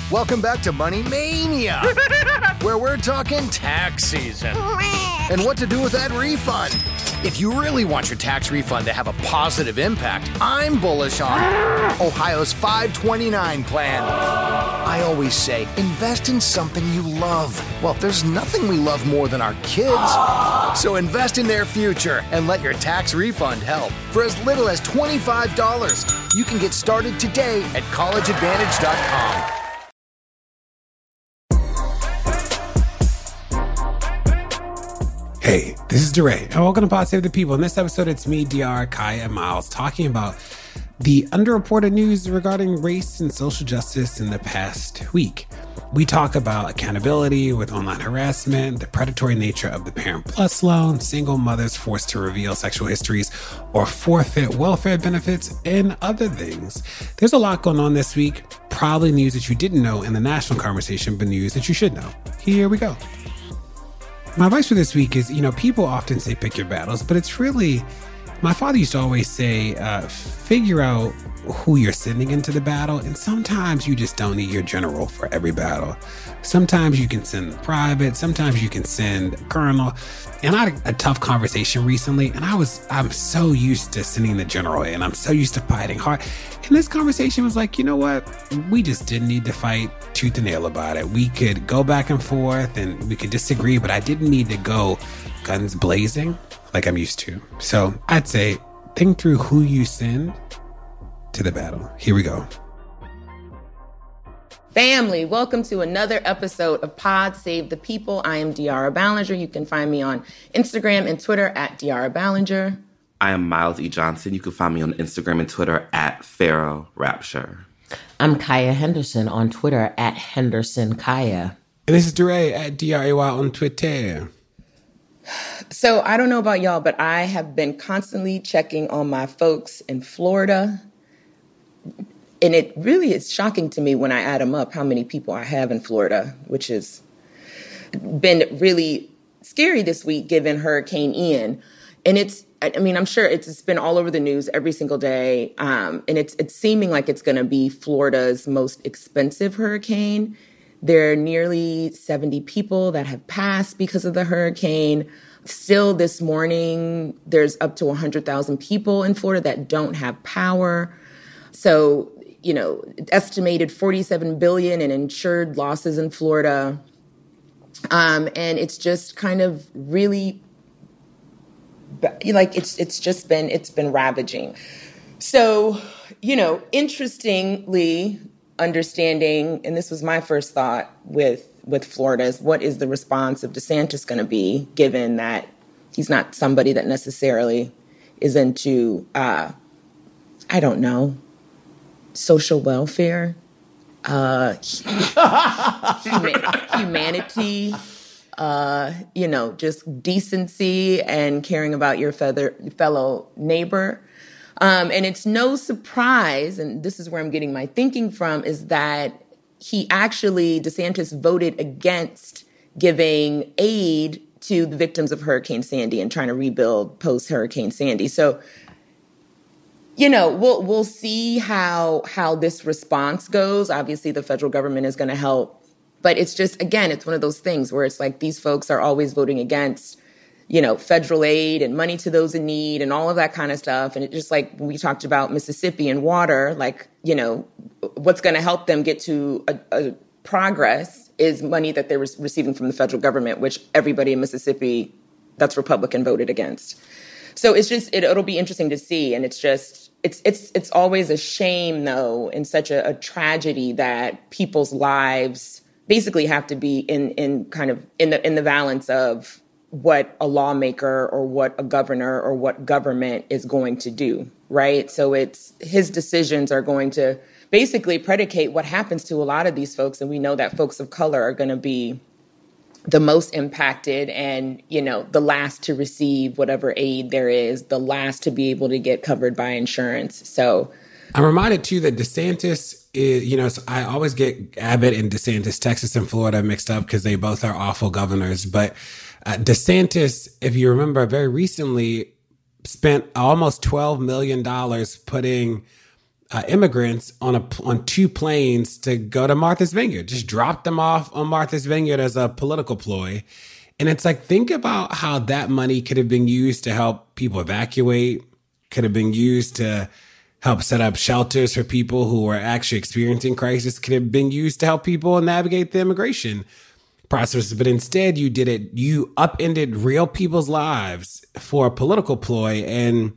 Welcome back to Money Mania, where we're talking tax season and what to do with that refund. If you really want your tax refund to have a positive impact, I'm bullish on Ohio's 529 plan. I always say, invest in something you love. Well, there's nothing we love more than our kids. So invest in their future and let your tax refund help. For as little as $25, you can get started today at collegeadvantage.com. Hey, this is DeRay, and welcome to Pod Save the People. In this episode, it's me, DR, Kaya, and Miles talking about the underreported news regarding race and social justice in the past week. We talk about accountability with online harassment, the predatory nature of the Parent Plus loan, single mothers forced to reveal sexual histories or forfeit welfare benefits, and other things. There's a lot going on this week, probably news that you didn't know in the national conversation, but news that you should know. Here we go. My advice for this week is, people often say pick your battles, but it's really, my father used to always say, figure out who you're sending into the battle. And sometimes you just don't need your general for every battle. Sometimes you can send the private, sometimes you can send a colonel. And I had a tough conversation recently, and I'm so used to sending the general in. I'm so used to fighting hard. And this conversation was like, you know what? We just didn't need to fight tooth and nail about it. We could go back and forth and we could disagree, but I didn't need to go guns blazing like I'm used to. So I'd say think through who you send to the battle. Here we go. Family, welcome to another episode of Pod Save the People. I am De'Ara Ballinger. You can find me on Instagram and Twitter at De'Ara Ballinger. I am Miles E. Johnson. You can find me on Instagram and Twitter at Pharaoh Rapture. I'm Kaya Henderson on Twitter at Henderson Kaya. And this is DeRay at DRAY on Twitter. So I don't know about y'all, but I have been constantly checking on my folks in Florida. And it really is shocking to me when I add them up how many people I have in Florida, which has been really scary this week given Hurricane Ian. And I'm sure it's been all over the news every single day. And it's seeming like it's going to be Florida's most expensive hurricane. There are nearly 70 people that have passed because of the hurricane. Still this morning, there's up to 100,000 people in Florida that don't have power. So, estimated $47 billion in insured losses in Florida. And it's just kind of really, it's been ravaging. So, interestingly, understanding, and this was my first thought with Florida, is what is the response of DeSantis going to be, given that he's not somebody that necessarily is into, social welfare, humanity, just decency and caring about your fellow neighbor. And it's no surprise, and this is where I'm getting my thinking from, is that DeSantis voted against giving aid to the victims of Hurricane Sandy and trying to rebuild post-Hurricane Sandy. So, we'll see how this response goes. Obviously, the federal government is going to help. But it's just, again, it's one of those things where it's like these folks are always voting against, federal aid and money to those in need and all of that kind of stuff. And it's just like when we talked about Mississippi and water, what's going to help them get to a progress is money that they're receiving from the federal government, which everybody in Mississippi that's Republican voted against. So it's just, it'll be interesting to see. And it's always a shame, though, and such a tragedy that people's lives basically have to be in the balance of what a lawmaker or what a governor or what government is going to do, right? So it's his decisions are going to basically predicate what happens to a lot of these folks. And we know that folks of color are going to be the most impacted and, the last to receive whatever aid there is, the last to be able to get covered by insurance. So I'm reminded, too, that DeSantis is, so I always get Abbott and DeSantis, Texas and Florida mixed up because they both are awful governors. But DeSantis, if you remember, very recently spent almost $12 million putting immigrants on 2 planes to go to Martha's Vineyard. Just dropped them off on Martha's Vineyard as a political ploy. And it's like, think about how that money could have been used to help people evacuate, could have been used to help set up shelters for people who are actually experiencing crisis, could have been used to help people navigate the immigration process. But instead, you upended real people's lives for a political ploy. And,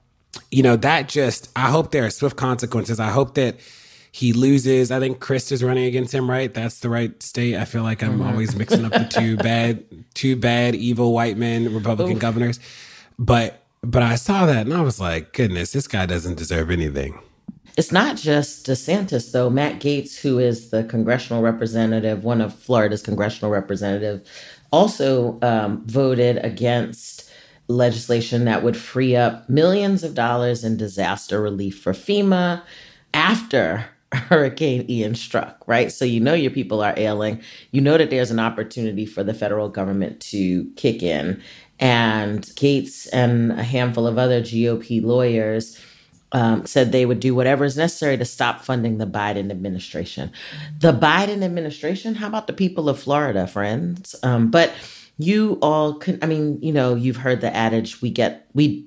I hope there are swift consequences. I hope that he loses. I think Crist is running against him, right? That's the right state. I feel like I'm always mixing up the two bad, evil white men, Republican governors. But I saw that and I was like, goodness, this guy doesn't deserve anything. It's not just DeSantis, though. Matt Gaetz, who is the congressional representative, one of Florida's congressional representative, also voted against legislation that would free up millions of dollars in disaster relief for FEMA after Hurricane Ian struck, right? So your people are ailing. You know that there's an opportunity for the federal government to kick in. And Gaetz and a handful of other GOP lawyers said they would do whatever is necessary to stop funding the Biden administration. The Biden administration? How about the people of Florida, friends? But you all you've heard the adage, we get the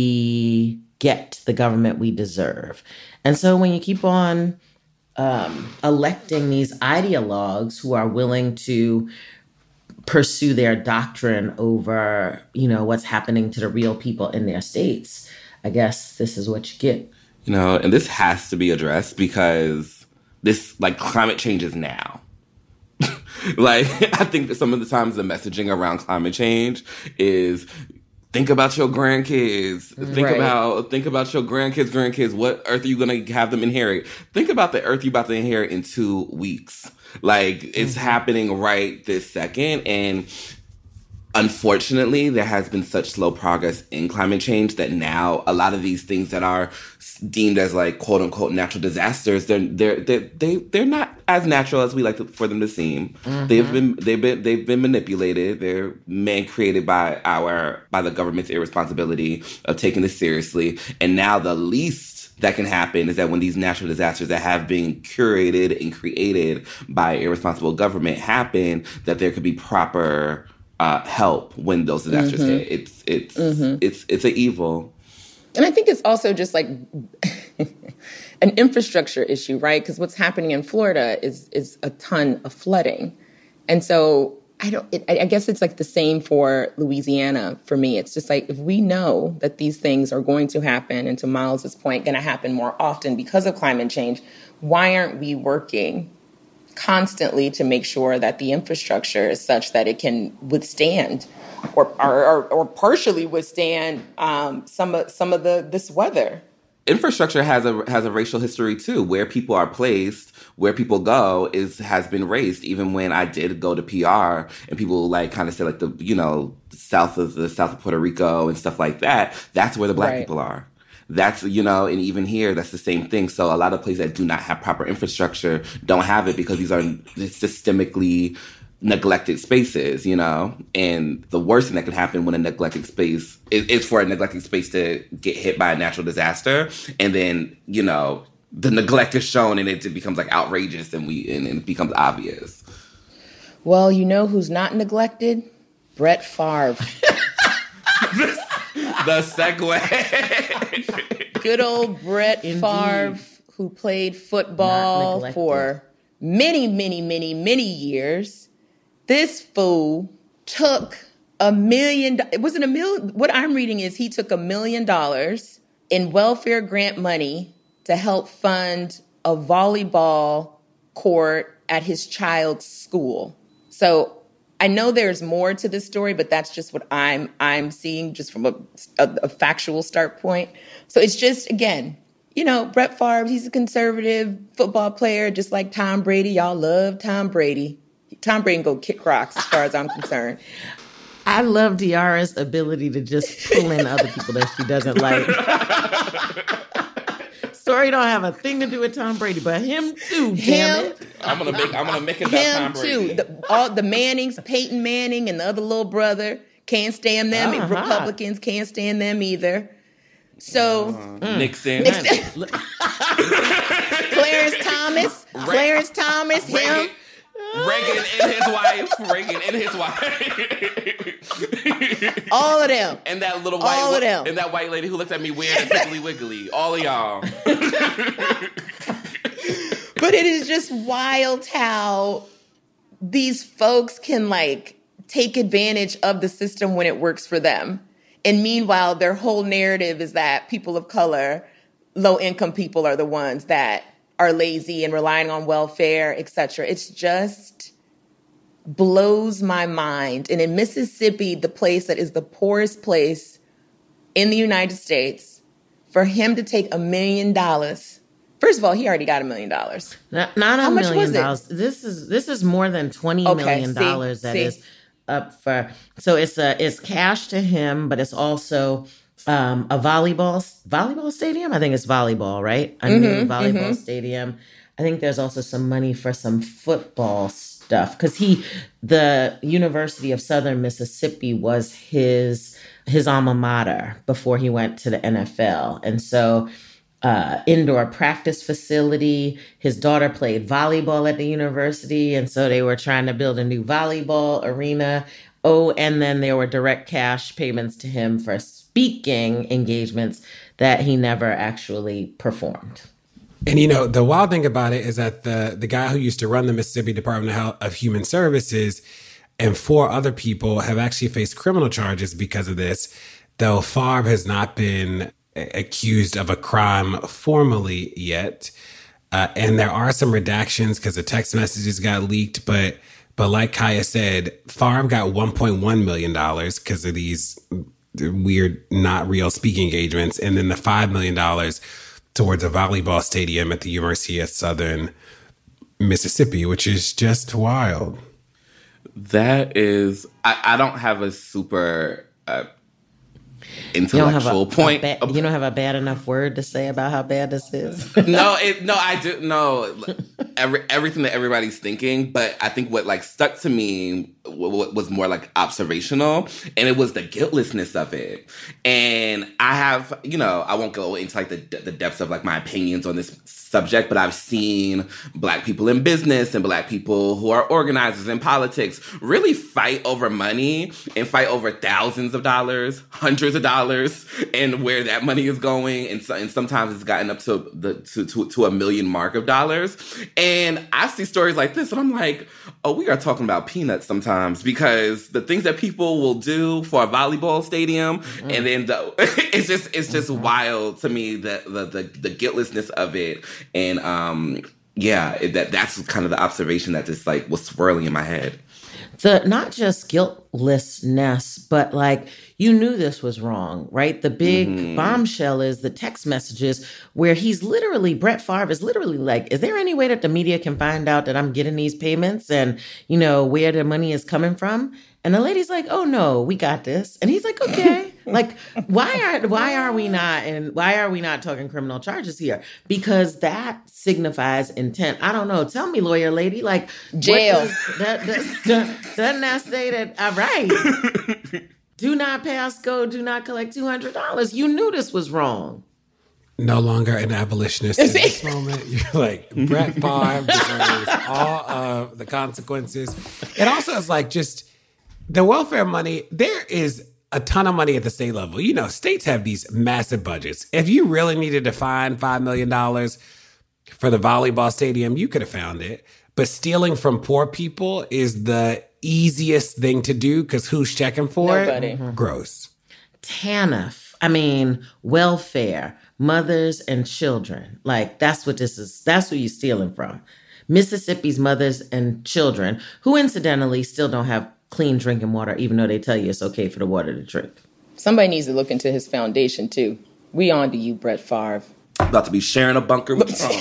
government we deserve. And so when you keep on electing these ideologues who are willing to pursue their doctrine over, what's happening to the real people in their states, I guess this is what you get. And this has to be addressed because this, climate change is now. I think that some of the times the messaging around climate change is think about your grandkids. Think about your grandkids. What earth are you going to have them inherit? Think about the earth you're about to inherit in 2 weeks. It's happening right this second. And unfortunately, there has been such slow progress in climate change that now a lot of these things that are deemed as quote unquote natural disasters, they're not as natural as we like for them to seem. Mm-hmm. They've been manipulated. They're created by the government's irresponsibility of taking this seriously. And now the least that can happen is that when these natural disasters that have been curated and created by irresponsible government happen, that there could be proper help when those disasters hit. It's an evil. And I think it's also just an infrastructure issue, right? Because what's happening in Florida is a ton of flooding. And so I guess it's the same for Louisiana for me. It's just if we know that these things are going to happen, and to Miles's point, going to happen more often because of climate change, why aren't we working constantly to make sure that the infrastructure is such that it can withstand or partially withstand some of this weather? Infrastructure has a racial history too. Where people are placed, where people go has been raised. Even when I did go to PR and people kind of say the south of Puerto Rico and stuff like that, that's where the black people are. That's, and even here, that's the same thing. So a lot of places that do not have proper infrastructure don't have it because these are systemically neglected spaces, and the worst thing that can happen when a neglected space is for a neglected space to get hit by a natural disaster. And then, the neglect is shown and it becomes outrageous and it becomes obvious. Well, who's not neglected? Brett Favre. The segue. Good old Brett Favre, who played football for many, many, many, many years. This fool took $1 million. It wasn't $1 million. What I'm reading is he took $1 million in welfare grant money to help fund a volleyball court at his child's school. So I know there's more to this story, but that's just what I'm seeing just from a factual start point. So it's just, again, Brett Favre, he's a conservative football player, just like Tom Brady. Y'all love Tom Brady. Tom Brady can go kick rocks as far as I'm concerned. I love Diarra's ability to just pull in other people that she doesn't like. Story don't have a thing to do with Tom Brady, but him too, damn it. I'm gonna make it about Tom Brady. Him too. All the Mannings, Peyton Manning and the other little brother, can't stand them. Republicans can't stand them either. So Nixon. Clarence Thomas, him. Reagan and his wife. All of them. And that little and that white lady who looked at me weird and Piggly Wiggly. All of y'all. But it is just wild how these folks can take advantage of the system when it works for them. And meanwhile, their whole narrative is that people of color, low-income people are the ones that are lazy and relying on welfare, et cetera. It's just blows my mind. And in Mississippi, the place that is the poorest place in the United States, for him to take $1 million. First of all, he already got $1 million. Not $1 million. This is more than $20 million that is up for. So it's cash to him, but it's also a volleyball stadium. I think it's volleyball, right? A new volleyball stadium. I think there's also some money for some football stuff because the University of Southern Mississippi was his alma mater before he went to the NFL, and so. Indoor practice facility. His daughter played volleyball at the university, and so they were trying to build a new volleyball arena. Oh, and then there were direct cash payments to him for speaking engagements that he never actually performed. And, the wild thing about it is that the guy who used to run the Mississippi Department of Human Services and 4 other people have actually faced criminal charges because of this, though Favre has not been accused of a crime formally yet. And there are some redactions because the text messages got leaked. But like Kaya said, Favre got $1.1 million because of these weird, not real speaking engagements. And then the $5 million towards a volleyball stadium at the University of Southern Mississippi, which is just wild. That is, I don't have a super... intellectual point. You don't have a bad enough word to say about how bad this is? No, I do. No, everything that everybody's thinking, but I think what stuck to me was more observational, and it was the guiltlessness of it. And I have, I won't go into the depths of my opinions on this subject, but I've seen Black people in business and Black people who are organizers in politics really fight over money and fight over thousands of dollars, hundreds of dollars, and where that money is going. And sometimes it's gotten up to $1 million mark of dollars. And I see stories like this, and I'm like, oh, we are talking about peanuts sometimes, because the things that people will do for a volleyball stadium, and then it's just wild to me, the guiltlessness of it. And that's kind of the observation that just was swirling in my head. Not just guiltlessness, but you knew this was wrong, right? The big bombshell is the text messages where Brett Favre is literally is there any way that the media can find out that I'm getting these payments and, where the money is coming from? And the lady's like, oh no, we got this. And he's like, okay. Why are we not talking criminal charges here? Because that signifies intent. I don't know. Tell me, lawyer lady, jail. Doesn't that say that? All right. Do not pass go. Do not collect $200. You knew this was wrong. No longer an abolitionist in this moment. You're Brett Favre deserves all of the consequences. It also is just the welfare money. There is a ton of money at the state level. States have these massive budgets. If you really needed to find $5 million for the volleyball stadium, you could have found it. But stealing from poor people is the easiest thing to do because who's checking for Nobody. It? Gross. TANF. I mean, welfare, mothers and children. That's what this is. That's who you're stealing from. Mississippi's mothers and children, who incidentally still don't have clean drinking water, even though they tell you it's okay for the water to drink. Somebody needs to look into his foundation, too. We on to you, Brett Favre. About to be sharing a bunker with Trump.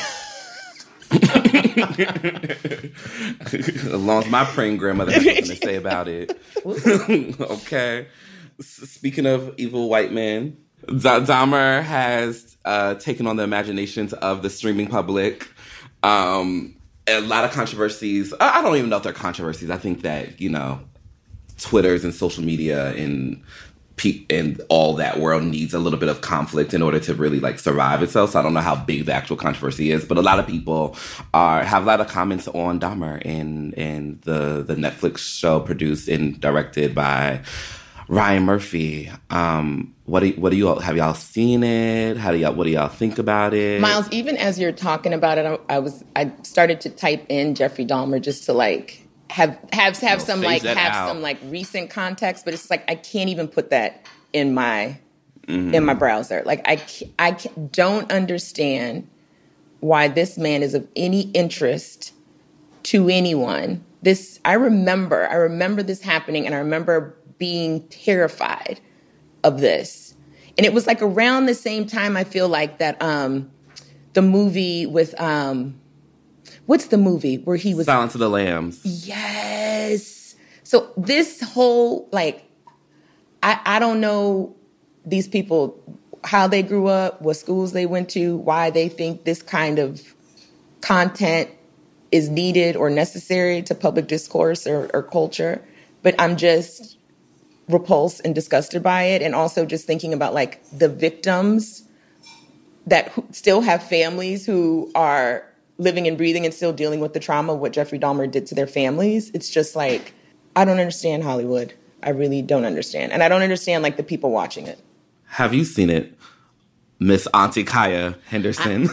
As long as my praying grandmother has something to say about it. Okay. Speaking of evil white men, Dahmer has taken on the imaginations of the streaming public. A lot of controversies. I don't even know if they're controversies. I think that, Twitters and social media and and all that world needs a little bit of conflict in order to really like survive itself. So I don't know how big the actual controversy is, but a lot of people have a lot of comments on Dahmer and the Netflix show produced and directed by Ryan Murphy. What do you all, have y'all seen it? What do y'all think about it? Miles, even as you're talking about it, I started to type in Jeffrey Dahmer just to like have some recent context, but it's like I can't even put that in my browser. Like I don't understand why this man is of any interest to anyone. I remember this happening, and I remember being terrified of this. And it was like around the same time I feel like that the movie with what's the movie where he was Silence of the Lambs. Yes. So this whole like I don't know these people, how they grew up, what schools they went to, why they think this kind of content is needed or necessary to public discourse or culture. But I'm just repulsed and disgusted by it. And also just thinking about like the victims that still have families who are living and breathing and still dealing with the trauma of what Jeffrey Dahmer did to their families. It's just like, I don't understand Hollywood. I really don't understand. And I don't understand like the people watching it. Have you seen it, Miss Auntie Kaya Henderson?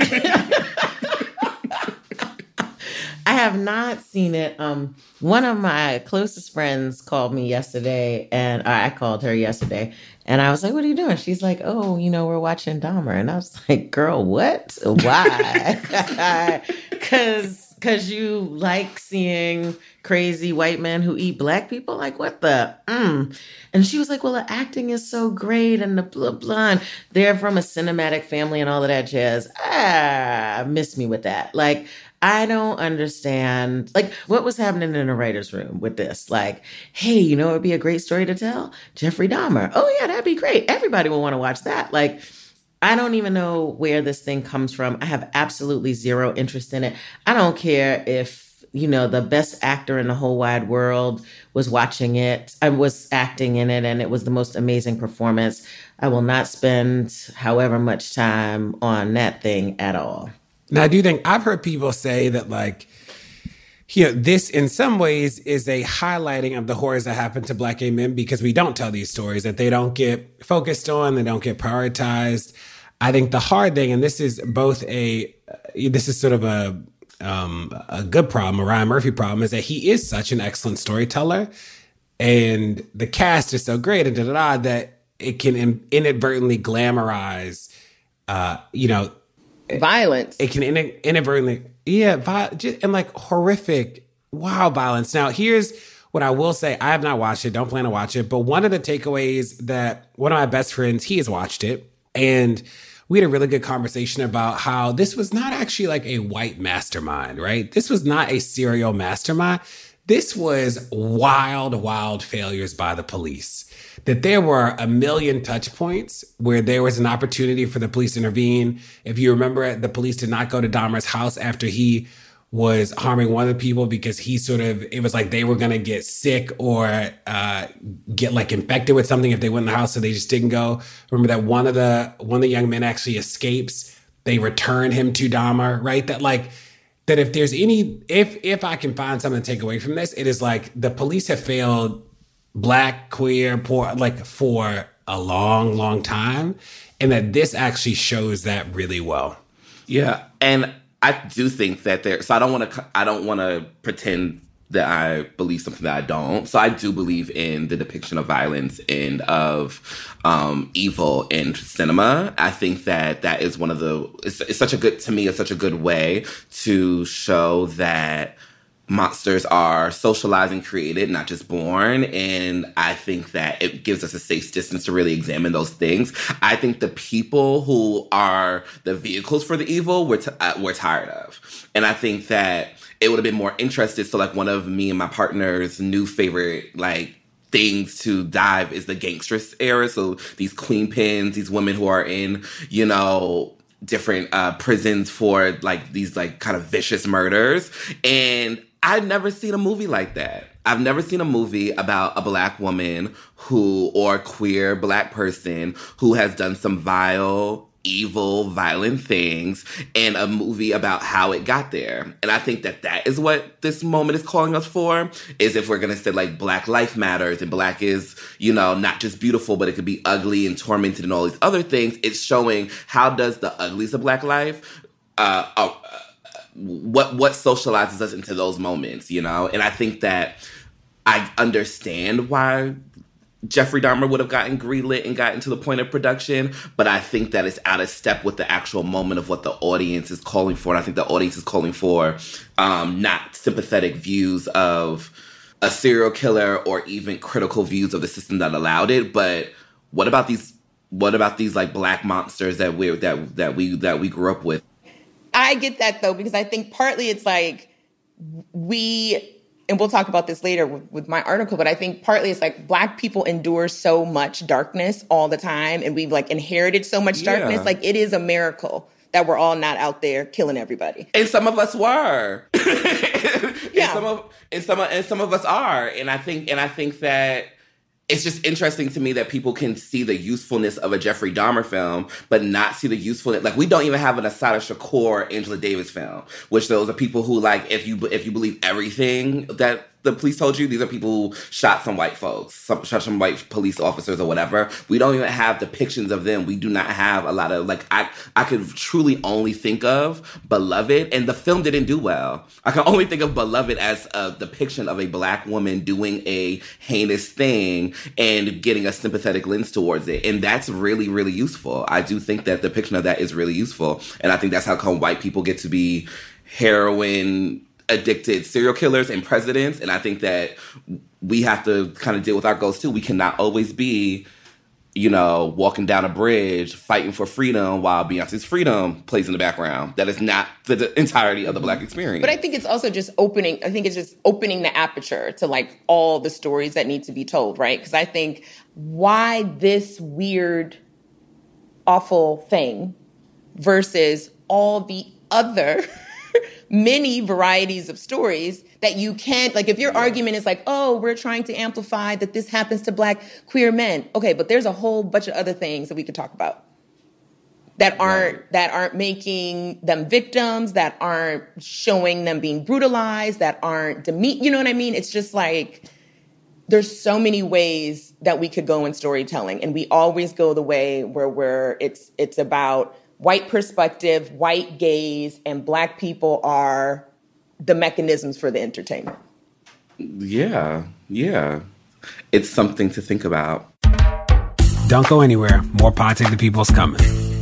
I have not seen it. One of my closest friends called me yesterday, and I called her yesterday, and I was like, what are you doing? She's like, oh, we're watching Dahmer. And I was like, girl, what? Why? Because you like seeing crazy white men who eat black people? Like, what the? And she was like, well, the acting is so great and the blah, blah. And they're from a cinematic family and all of that jazz. Miss me with that. Like, I don't understand, like, what was happening in the writer's room with this? Like, hey, it would be a great story to tell? Jeffrey Dahmer. Oh, yeah, that'd be great. Everybody will want to watch that. Like, I don't even know where this thing comes from. I have absolutely zero interest in it. I don't care if, the best actor in the whole wide world was watching it. I was acting in it, and it was the most amazing performance. I will not spend however much time on that thing at all. Now, I do think I've heard people say that, like, this in some ways is a highlighting of the horrors that happen to Black gay men because we don't tell these stories, that they don't get focused on, they don't get prioritized. I think the hard thing, and this is sort of a good problem, a Ryan Murphy problem, is that he is such an excellent storyteller, and the cast is so great and that it can inadvertently glamorize, violence. It can inadvertently, and like horrific, wild violence. Now, here's what I will say. I have not watched it, don't plan to watch it, but one of the takeaways that one of my best friends, he has watched it, and we had a really good conversation about how this was not actually like a white mastermind, right? This was not a serial mastermind. This was wild failures by the police. That there were a million touch points where there was an opportunity for the police to intervene. If you remember, the police did not go to Dahmer's house after he was harming one of the people because it was like they were going to get sick or get like infected with something if they went in the house, so they just didn't go. Remember that one of the young men actually escapes. They return him to Dahmer, right? That if there's if I can find something to take away from this, it is like the police have failed Black, queer, poor, like for a long time. And that this actually shows that really well. Yeah. And I do think that so I don't want to pretend that I believe something that I don't. So I do believe in the depiction of violence and of evil in cinema. I think that is one of it's such a good way to show that monsters are socialized and created, not just born. And I think that it gives us a safe distance to really examine those things. I think the people who are the vehicles for the evil we're tired of. And I think that it would have been more interested. So like one of me and my partner's new favorite like things to dive is the gangsterous era. So these queen pins, these women who are in, different prisons for like these like kind of vicious murders. And I'd never seen a movie like that. I've never seen a movie about a Black woman or queer Black person who has done some vile, evil, violent things, and a movie about how it got there. And I think that is what this moment is calling us for, is if we're going to say, like, Black life matters and Black is, not just beautiful, but it could be ugly and tormented and all these other things. It's showing how does the uglies of Black life, what socializes us into those moments, And I think that I understand why Jeffrey Dahmer would have gotten greenlit and gotten to the point of production, but I think that it's out of step with the actual moment of what the audience is calling for. And I think the audience is calling for not sympathetic views of a serial killer or even critical views of the system that allowed it, but what about these like Black monsters that we grew up with? I get that, though, because I think partly it's like and we'll talk about this later with my article, but I think partly it's like Black people endure so much darkness all the time, and we've like inherited so much darkness. Like, it is a miracle that we're all not out there killing everybody. And some of us were. Yeah. And some of us are. And I think that it's just interesting to me that people can see the usefulness of a Jeffrey Dahmer film, but not see the usefulness. Like, we don't even have an Assata Shakur, Angela Davis film, which those are people who, like, if you believe everything that the police told you, these are people who shot some white folks, shot some white police officers or whatever. We don't even have depictions of them. We do not have a lot of, like, I could truly only think of Beloved, and the film didn't do well. I can only think of Beloved as a depiction of a Black woman doing a heinous thing and getting a sympathetic lens towards it. And that's really, really useful. I do think that the depiction of that is really useful. And I think that's how come white people get to be heroin addicted serial killers and presidents. And I think that we have to kind of deal with our goals too. We cannot always be, walking down a bridge, fighting for freedom while Beyonce's Freedom plays in the background. That is not the entirety of the Black experience. But I think it's also just opening the aperture to like all the stories that need to be told, right? Because I think why this weird, awful thing versus all the other many varieties of stories that you can't, like, if your argument is like, oh, we're trying to amplify that this happens to Black queer men. Okay, but there's a whole bunch of other things that we could talk about that aren't making them victims, that aren't showing them being brutalized, that aren't you know what I mean? It's just like, there's so many ways that we could go in storytelling, and we always go the way where it's about white perspective, white gaze, and Black people are the mechanisms for the entertainment. Yeah. It's something to think about. Don't go anywhere. More Pod Save the People's coming.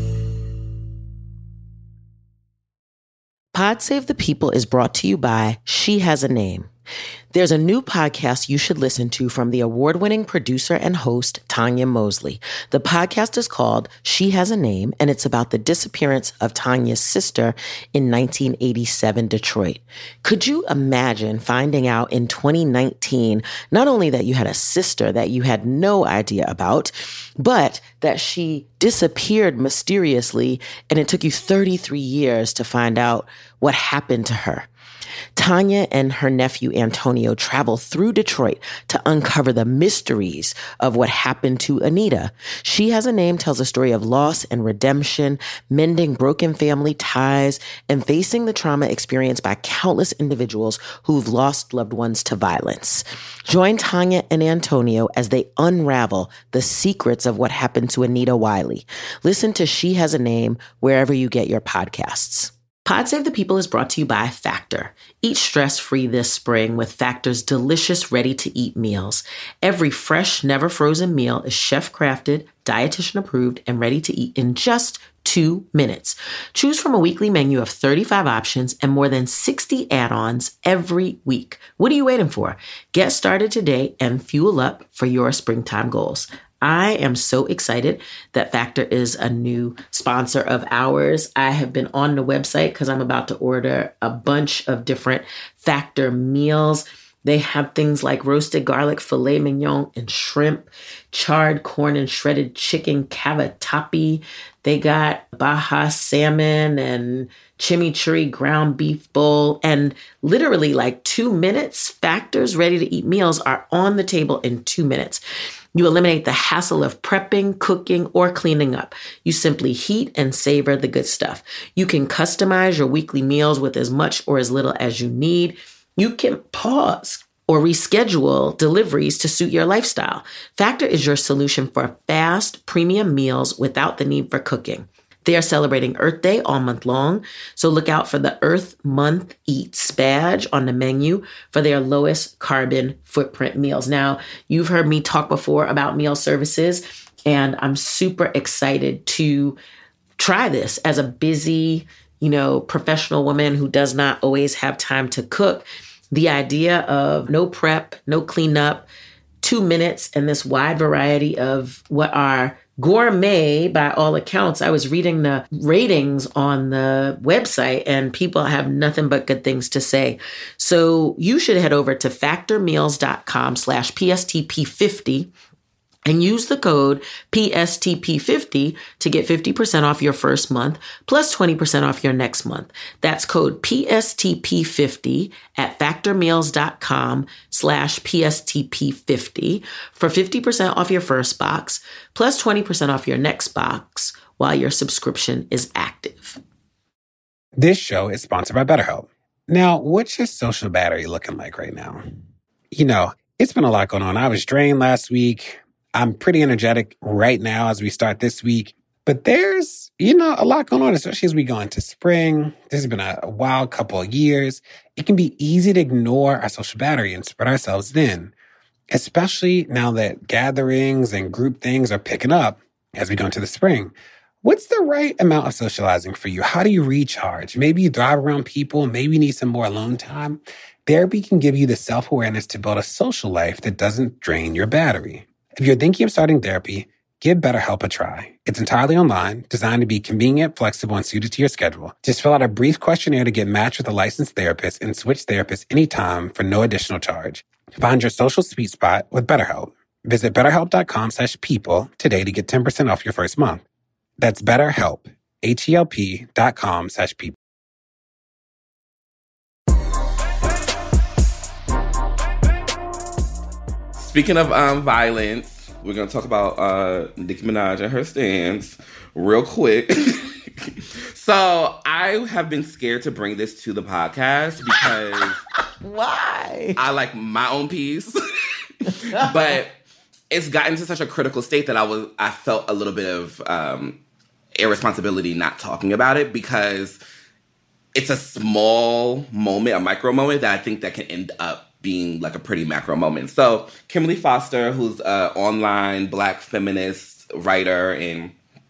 Pod Save the People is brought to you by She Has a Name. There's a new podcast you should listen to from the award-winning producer and host, Tanya Mosley. The podcast is called She Has a Name, and it's about the disappearance of Tanya's sister in 1987 Detroit. Could you imagine finding out in 2019, not only that you had a sister that you had no idea about, but that she disappeared mysteriously, and it took you 33 years to find out what happened to her? Tanya and her nephew Antonio travel through Detroit to uncover the mysteries of what happened to Anita. She Has a Name tells a story of loss and redemption, mending broken family ties, and facing the trauma experienced by countless individuals who've lost loved ones to violence. Join Tanya and Antonio as they unravel the secrets of what happened to Anita Wiley. Listen to She Has a Name wherever you get your podcasts. Pod Save the People is brought to you by Factor. Eat stress-free this spring with Factor's delicious, ready-to-eat meals. Every fresh, never frozen meal is chef-crafted, dietitian-approved, and ready to eat in just 2 minutes. Choose from a weekly menu of 35 options and more than 60 add-ons every week. What are you waiting for? Get started today and fuel up for your springtime goals. I am so excited that Factor is a new sponsor of ours. I have been on the website because I'm about to order a bunch of different Factor meals. They have things like roasted garlic filet mignon and shrimp, charred corn and shredded chicken cavatappi. They got Baja salmon and chimichurri ground beef bowl. And literally like 2 minutes, Factor's ready-to-eat meals are on the table in 2 minutes. You eliminate the hassle of prepping, cooking, or cleaning up. You simply heat and savor the good stuff. You can customize your weekly meals with as much or as little as you need. You can pause or reschedule deliveries to suit your lifestyle. Factor is your solution for fast, premium meals without the need for cooking. They are celebrating Earth Day all month long, so look out for the Earth Month Eats badge on the menu for their lowest carbon footprint meals. Now, you've heard me talk before about meal services, and I'm super excited to try this as a busy, professional woman who does not always have time to cook. The idea of no prep, no cleanup, 2 minutes, and this wide variety of what are gourmet by all accounts. I was reading the ratings on the website and people have nothing but good things to say. So you should head over to factormeals.com/PSTP50 and use the code PSTP50 to get 50% off your first month plus 20% off your next month. That's code PSTP50 at factormeals.com/PSTP50 for 50% off your first box plus 20% off your next box while your subscription is active. This show is sponsored by BetterHelp. Now, what's your social battery looking like right now? It's been a lot going on. I was drained last week. I'm pretty energetic right now as we start this week. But there's, a lot going on, especially as we go into spring. This has been a wild couple of years. It can be easy to ignore our social battery and spread ourselves thin, especially now that gatherings and group things are picking up as we go into the spring. What's the right amount of socializing for you? How do you recharge? Maybe you thrive around people. Maybe you need some more alone time. Therapy can give you the self-awareness to build a social life that doesn't drain your battery. If you're thinking of starting therapy, give BetterHelp a try. It's entirely online, designed to be convenient, flexible, and suited to your schedule. Just fill out a brief questionnaire to get matched with a licensed therapist and switch therapists anytime for no additional charge. Find your social sweet spot with BetterHelp. Visit BetterHelp.com/people today to get 10% off your first month. That's BetterHelp, HELP.com/people. Speaking of violence, we're going to talk about Nicki Minaj and her stance real quick. So I have been scared to bring this to the podcast because... Why? I like my own piece. But it's gotten to such a critical state that I felt a little bit of irresponsibility not talking about it because it's a small moment, a micro moment that I think that can end up being like a pretty macro moment. So Kimberly Foster, who's an online Black feminist writer and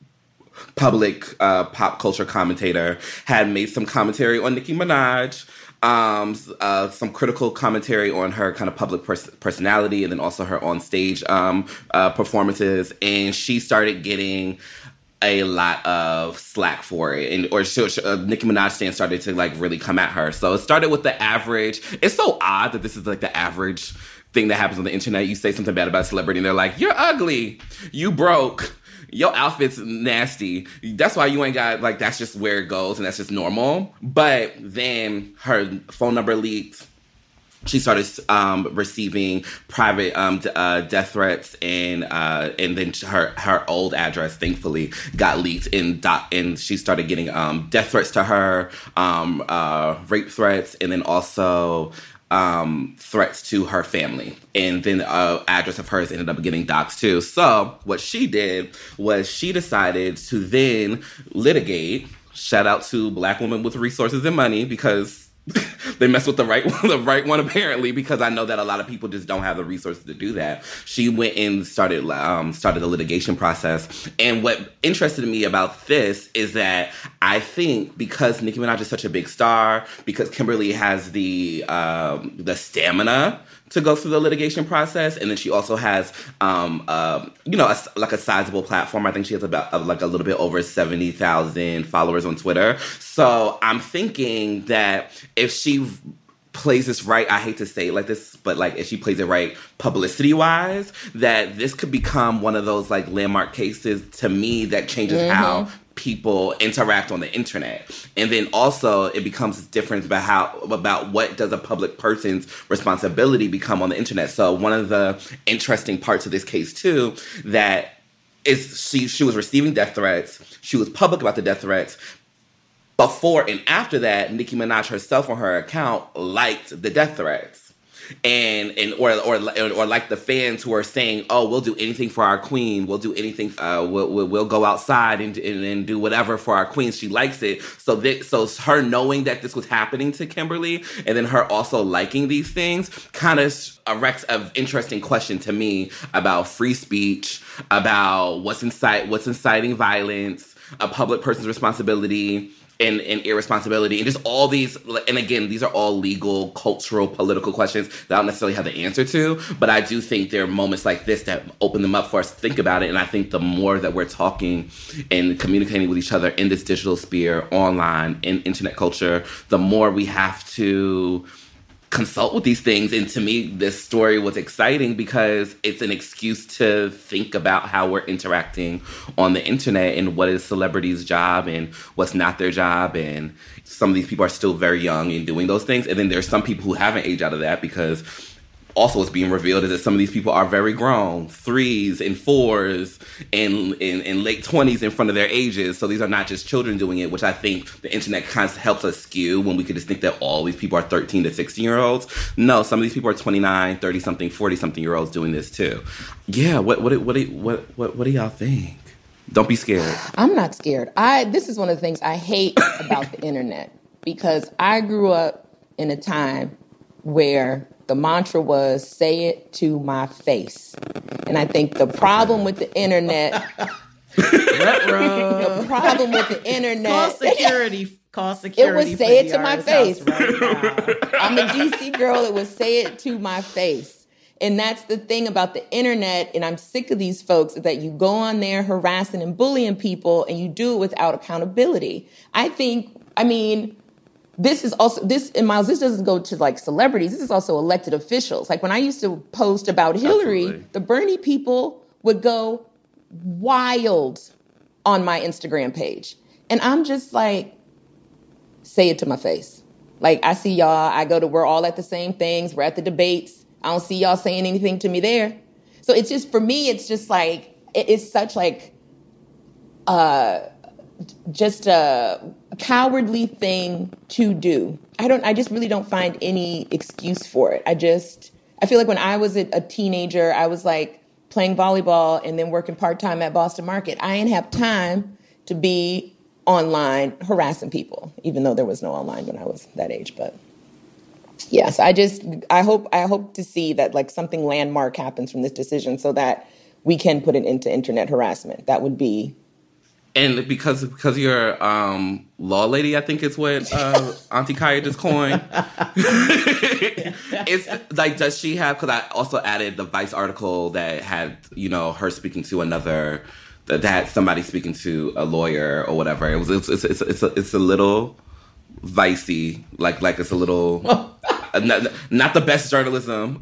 public pop culture commentator, had made some commentary on Nicki Minaj, some critical commentary on her kind of public personality and then also her on stage performances. And she started getting a lot of slack for it, and Nicki Minaj stance started to like really come at her. So it started with the average. It's so odd that this is like the average thing that happens on the internet. You say something bad about a celebrity, and they're like, "You're ugly, you broke, your outfit's nasty." That's why you ain't got like. That's just where it goes, and that's just normal. But then her phone number leaked. She started receiving private death threats, and then her old address, thankfully, got leaked, and she started getting death threats to her, rape threats, and then also threats to her family. And then an address of hers ended up getting doxxed too. So what she did was she decided to then litigate. Shout out to Black women with resources and money, because they mess with the right one apparently, because I know that a lot of people just don't have the resources to do that. She went and started the litigation process. And what interested me about this is that I think because Nicki Minaj is such a big star, because Kimberly has the stamina to go through the litigation process, and then she also has a sizable platform. I think she has about a little bit over 70,000 followers on Twitter. So I'm thinking that if she plays this right, I hate to say it like this, but like if she plays it right publicity-wise, that this could become one of those like landmark cases to me that changes how people interact on the internet. And then also it becomes this difference about what does a public person's responsibility become on the internet. So one of the interesting parts of this case too, that is she was receiving death threats. She was public about the death threats. Before and after that, Nicki Minaj herself on her account liked the death threats, or like the fans who are saying, "Oh, we'll do anything for our queen. We'll do anything. We'll go outside and do whatever for our queen." She likes it. So her knowing that this was happening to Kimberly, and then her also liking these things, kind of erects an interesting question to me about free speech, about what's inciting violence, a public person's responsibility. And irresponsibility, and just all these, and again, these are all legal, cultural, political questions that I don't necessarily have the answer to, but I do think there are moments like this that open them up for us to think about it, and I think the more that we're talking and communicating with each other in this digital sphere, online, in internet culture, the more we have to consult with these things. And to me, this story was exciting because it's an excuse to think about how we're interacting on the internet and what is celebrities' job and what's not their job. And some of these people are still very young in doing those things. And then there's some people who haven't aged out of that, because also what's being revealed is that some of these people are very grown, 3s and 4s and in late 20s in front of their ages. So these are not just children doing it, which I think the internet kind of helps us skew when we could just think that all these people are 13 to 16-year-olds. No, some of these people are 29, 30-something, 40-something-year-olds doing this too. Yeah, what do y'all think? Don't be scared. I'm not scared. This is one of the things I hate about the internet, because I grew up in a time where the mantra was, say it to my face. And I think the problem with the internet... the problem with the internet... Call security. It was say it to my face. Right. I'm a DC girl. It was say it to my face. And that's the thing about the internet, and I'm sick of these folks, that you go on there harassing and bullying people, and you do it without accountability. This is also, and Miles, this doesn't go to like celebrities. This is also elected officials. Like when I used to post about Hillary, Absolutely. The Bernie people would go wild on my Instagram page. And I'm just like, say it to my face. Like I see y'all, we're all at the same things. We're at the debates. I don't see y'all saying anything to me there. So it's just, for me, it's just like, it's such like, just a cowardly thing to do. I just really don't find any excuse for it. I feel like when I was a teenager, I was like playing volleyball and then working part-time at Boston Market. I didn't have time to be online harassing people, even though there was no online when I was that age. But yes, I hope to see that like something landmark happens from this decision so that we can put it into internet harassment. That would be. And because you're law lady, I think is what Auntie Kaya just coined. It's like, does she have? Because I also added the Vice article that had her speaking to another, that had somebody speaking to a lawyer or whatever. It's a little vicey, like it's a little not the best journalism.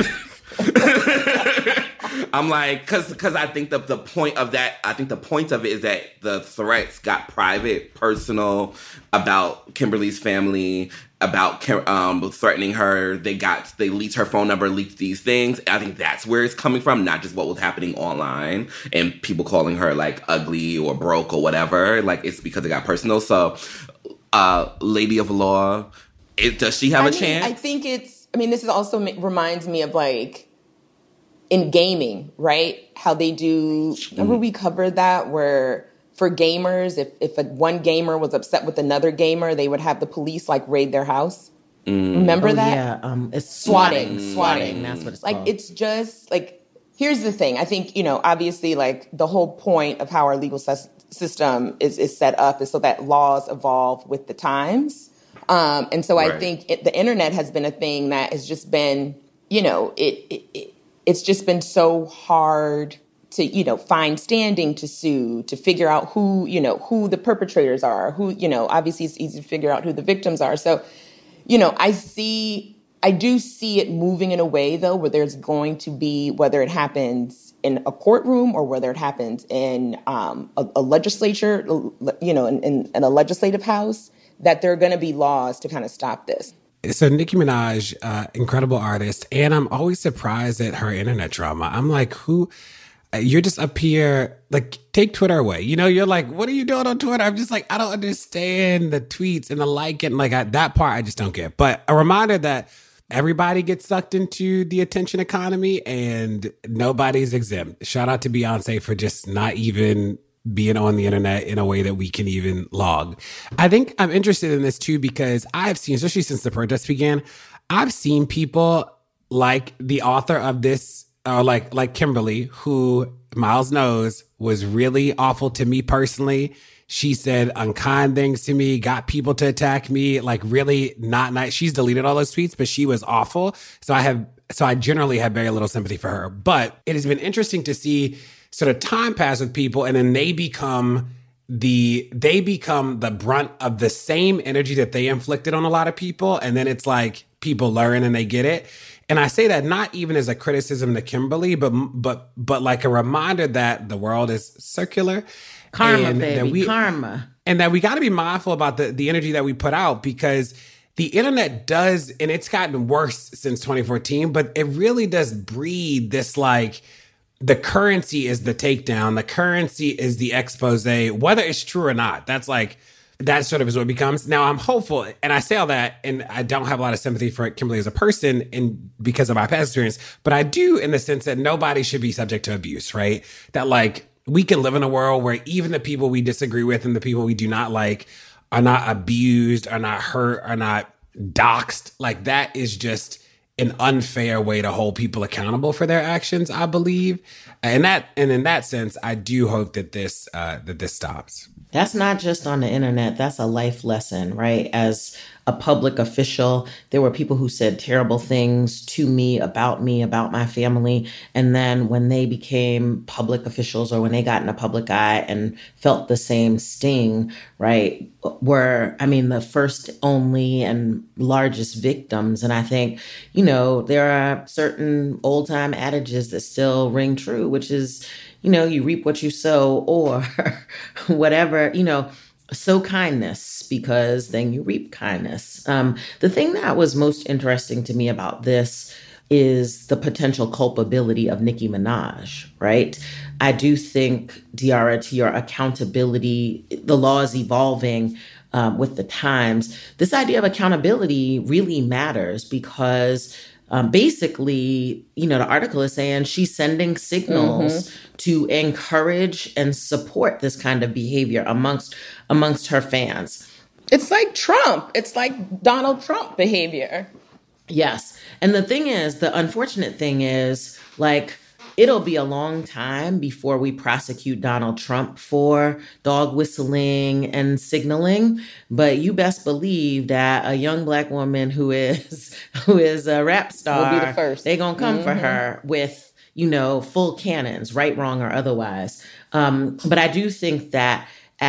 I'm like, because I think the point of that, the point of it is that the threats got private, personal, about Kimberly's family, about threatening her. They leaked her phone number, leaked these things. I think that's where it's coming from, not just what was happening online and people calling her like ugly or broke or whatever. Like it's because it got personal. So, lady of law, does she have a chance? I think this is also reminds me of like, in gaming, right? How they do, remember we covered that where for gamers, if one gamer was upset with another gamer, they would have the police like raid their house. Remember that? Yeah, it's swatting. That's what it's like, called. It's just like, here's the thing. I think, obviously like the whole point of how our legal system is set up is so that laws evolve with the times. And so right. I think the internet has been a thing that has just been, it's just been so hard to, find standing to sue, to figure out who the perpetrators are, obviously it's easy to figure out who the victims are. So, I see I do see it moving in a way, though, where there's going to be, whether it happens in a courtroom or whether it happens in a legislature, in a legislative house, that there are going to be laws to kind of stop this. So Nicki Minaj, incredible artist, and I'm always surprised at her internet drama. I'm like, you're just up here, like, take Twitter away. You're like, what are you doing on Twitter? I'm just like, I don't understand the tweets and the liking. Like, that part I just don't get. But a reminder that everybody gets sucked into the attention economy and nobody's exempt. Shout out to Beyonce for just not even being on the internet in a way that we can even log. I think I'm interested in this too, because I've seen, especially since the protests began, I've seen people like the author of this, like Kimberly, who Miles knows was really awful to me personally. She said unkind things to me, got people to attack me, like really not nice. She's deleted all those tweets, but she was awful. So I generally have very little sympathy for her. But it has been interesting to see sort of time pass with people, and then they become the brunt of the same energy that they inflicted on a lot of people. And then it's like people learn and they get it. And I say that not even as a criticism to Kimberly, but like a reminder that the world is circular. Karma, and baby, karma. And that we got to be mindful about the energy that we put out, because the internet does, and it's gotten worse since 2014, but it really does breed this, like, the currency is the takedown. The currency is the expose, whether it's true or not. That sort of is what it becomes. Now, I'm hopeful, and I say all that, and I don't have a lot of sympathy for Kimberly as a person and because of my past experience, but I do in the sense that nobody should be subject to abuse, right? That, like, we can live in a world where even the people we disagree with and the people we do not like are not abused, are not hurt, are not doxxed. Like, that is just an unfair way to hold people accountable for their actions, I believe. And in that sense, I do hope that this stops. That's not just on the internet. That's a life lesson, right? As a public official, there were people who said terrible things to me, about my family. And then when they became public officials, or when they got in the public eye and felt the same sting, right, were, the first, only, and largest victims. And I think, there are certain old time adages that still ring true, which is, you reap what you sow, or whatever, sow kindness, because then you reap kindness. The thing that was most interesting to me about this is the potential culpability of Nicki Minaj, right? I do think, Diarra, to your accountability, the law is evolving with the times. This idea of accountability really matters, because basically, the article is saying she's sending signals to encourage and support this kind of behavior amongst her fans. It's like Trump. It's like Donald Trump behavior. Yes. And the unfortunate thing is, like, it'll be a long time before we prosecute Donald Trump for dog whistling and signaling. But you best believe that a young Black woman who is a rap star, will be the first. They're going to come for her with, full cannons, right, wrong, or otherwise. But I do think that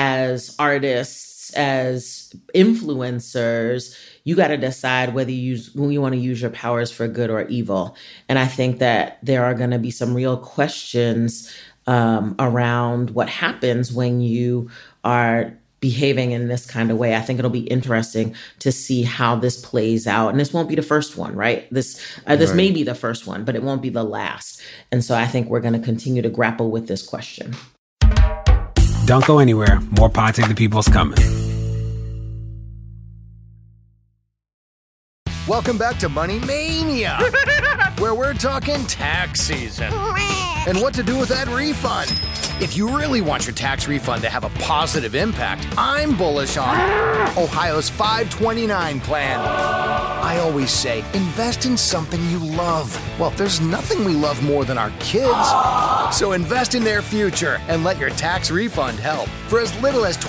as artists, as influencers, you got to decide whether you want to use your powers for good or evil. And I think that there are going to be some real questions around what happens when you are behaving in this kind of way. I think it'll be interesting to see how this plays out. And this won't be the first one, right? This may be the first one, but it won't be the last. And so I think we're going to continue to grapple with this question. Don't go anywhere. More Pod Save the People's coming. Welcome back to Money Mania, where we're talking tax season and what to do with that refund. If you really want your tax refund to have a positive impact, I'm bullish on Ohio's 529 plan. I always say, invest in something you love. Well, there's nothing we love more than our kids. So invest in their future and let your tax refund help. For as little as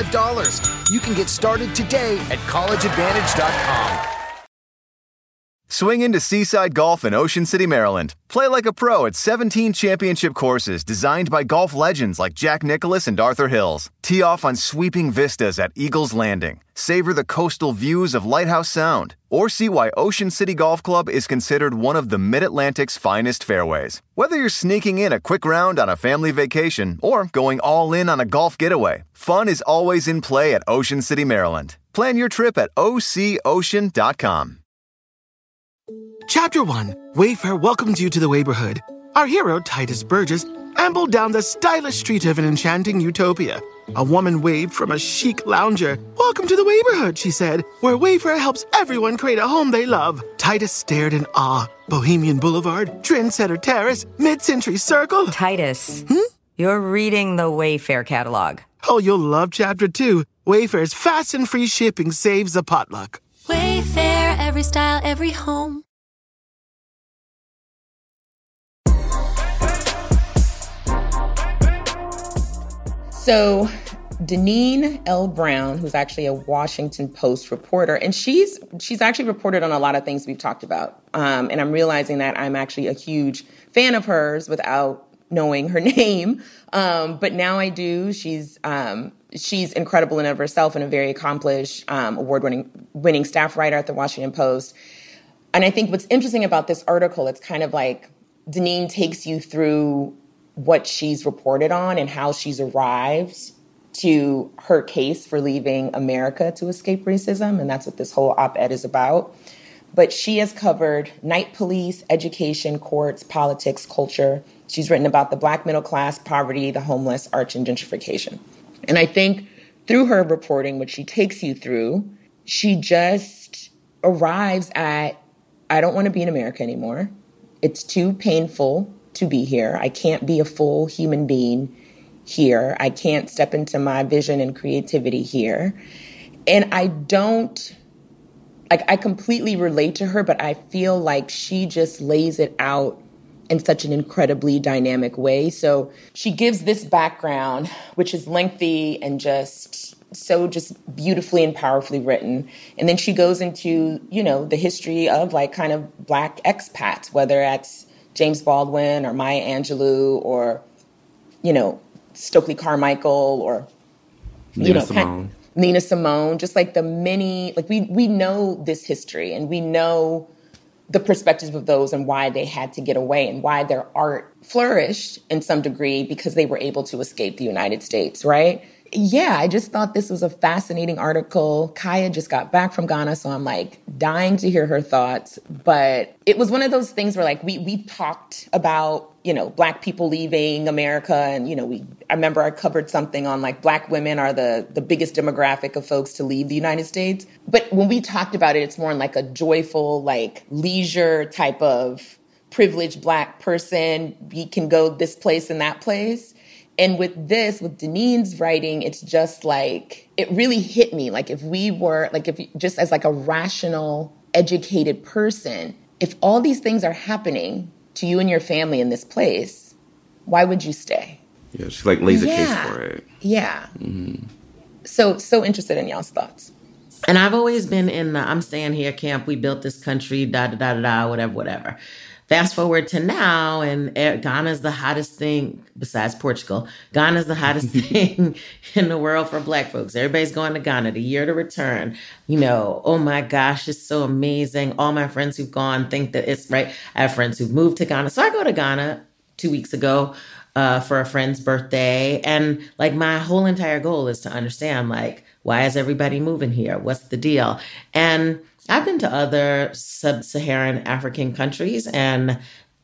$25, you can get started today at collegeadvantage.com. Swing into Seaside Golf in Ocean City, Maryland. Play like a pro at 17 championship courses designed by golf legends like Jack Nicklaus and Arthur Hills. Tee off on sweeping vistas at Eagles Landing. Savor the coastal views of Lighthouse Sound. Or see why Ocean City Golf Club is considered one of the Mid-Atlantic's finest fairways. Whether you're sneaking in a quick round on a family vacation or going all in on a golf getaway, fun is always in play at Ocean City, Maryland. Plan your trip at OCOcean.com. Chapter 1, Wayfair welcomes you to the neighborhood. Our hero, Titus Burgess, ambled down the stylish street of an enchanting utopia. A woman waved from a chic lounger. "Welcome to the neighborhood," she said, "where Wayfair helps everyone create a home they love." Titus stared in awe. Bohemian Boulevard, Trendsetter Terrace, Mid-Century Circle. Titus, you're reading the Wayfair catalog. Oh, you'll love Chapter 2. Wayfair's fast and free shipping saves a potluck. Wayfair, every style, every home. So Deneen L. Brown, who's actually a Washington Post reporter, and she's actually reported on a lot of things we've talked about. And I'm realizing that I'm actually a huge fan of hers without knowing her name. But now I do. She's incredible in and of herself and a very accomplished, award-winning staff writer at the Washington Post. And I think what's interesting about this article, it's kind of like Deneen takes you through what she's reported on and how she's arrived to her case for leaving America to escape racism. And that's what this whole op-ed is about. But she has covered night police, education, courts, politics, culture. She's written about the Black middle class, poverty, the homeless, arts, and gentrification. And I think through her reporting, what she takes you through, she just arrives at, I don't want to be in America anymore. It's too painful to be here. I can't be a full human being here. I can't step into my vision and creativity here. And I completely relate to her, but I feel like she just lays it out in such an incredibly dynamic way. So she gives this background, which is lengthy and just beautifully and powerfully written. And then she goes into, the history of kind of Black expats, whether that's James Baldwin or Maya Angelou or, Stokely Carmichael or, Nina Simone, just like the many, we know this history and we know the perspectives of those and why they had to get away and why their art flourished in some degree because they were able to escape the United States, right? Yeah, I just thought this was a fascinating article. Kaya just got back from Ghana, so I'm dying to hear her thoughts. But it was one of those things where we talked about, Black people leaving America. And, I remember I covered something on Black women are the biggest demographic of folks to leave the United States. But when we talked about it, it's more in a joyful, leisure type of privileged Black person. We can go this place and that place. And with Deneen's writing, it's just it really hit me. If we were, if just as a rational, educated person, if all these things are happening to you and your family in this place, why would you stay? Yeah, she lays a case for it. Yeah. Mm-hmm. So interested in y'all's thoughts. And I've always been in the I'm staying here camp. We built this country, whatever. Fast forward to now, and Ghana's the hottest thing, besides Portugal. Ghana's the hottest thing in the world for Black folks. Everybody's going to Ghana, the year to return. Oh my gosh, it's so amazing. All my friends who've gone think that it's right. I have friends who've moved to Ghana. So I go to Ghana 2 weeks ago for a friend's birthday. And my whole entire goal is to understand, why is everybody moving here? What's the deal? And I've been to other sub-Saharan African countries, and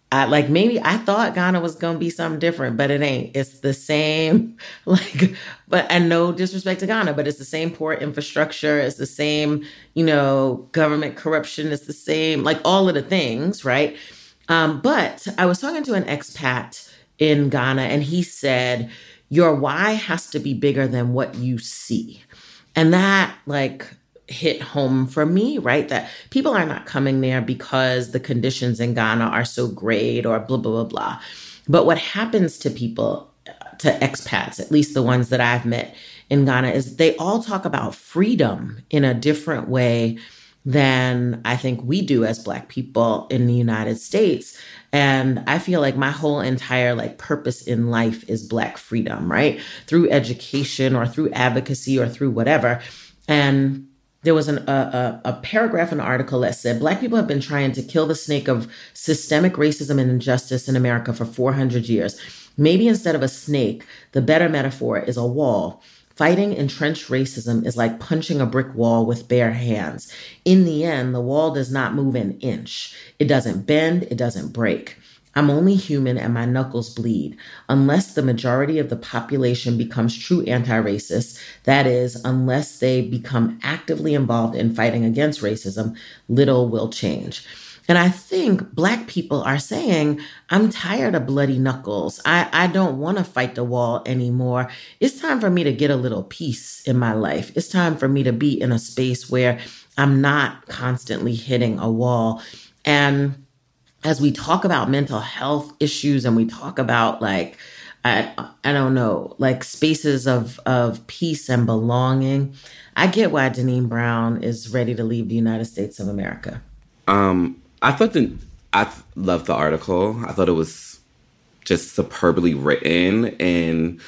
I thought Ghana was going to be something different, but it ain't. It's the same, and no disrespect to Ghana, but it's the same poor infrastructure. It's the same, government corruption. It's the same, all of the things, right? But I was talking to an expat in Ghana, and he said, your why has to be bigger than what you see. And that, hit home for me, right? That people are not coming there because the conditions in Ghana are so great or blah, blah, blah, blah. But what happens to people, to expats, at least the ones that I've met in Ghana, is they all talk about freedom in a different way than I think we do as Black people in the United States. And I feel like my whole entire purpose in life is Black freedom, right? Through education or through advocacy or through whatever. And there was a paragraph in the article that said, Black people have been trying to kill the snake of systemic racism and injustice in America for 400 years. Maybe instead of a snake, the better metaphor is a wall. Fighting entrenched racism is like punching a brick wall with bare hands. In the end, the wall does not move an inch. It doesn't bend, it doesn't break. I'm only human and my knuckles bleed. Unless the majority of the population becomes true anti-racist, that is, unless they become actively involved in fighting against racism, little will change. And I think Black people are saying, I'm tired of bloody knuckles. I don't want to fight the wall anymore. It's time for me to get a little peace in my life. It's time for me to be in a space where I'm not constantly hitting a wall. And as we talk about mental health issues and we talk about I don't know, spaces of peace and belonging, I get why Deneen Brown is ready to leave the United States of America. I loved the article. I thought it was just superbly written. And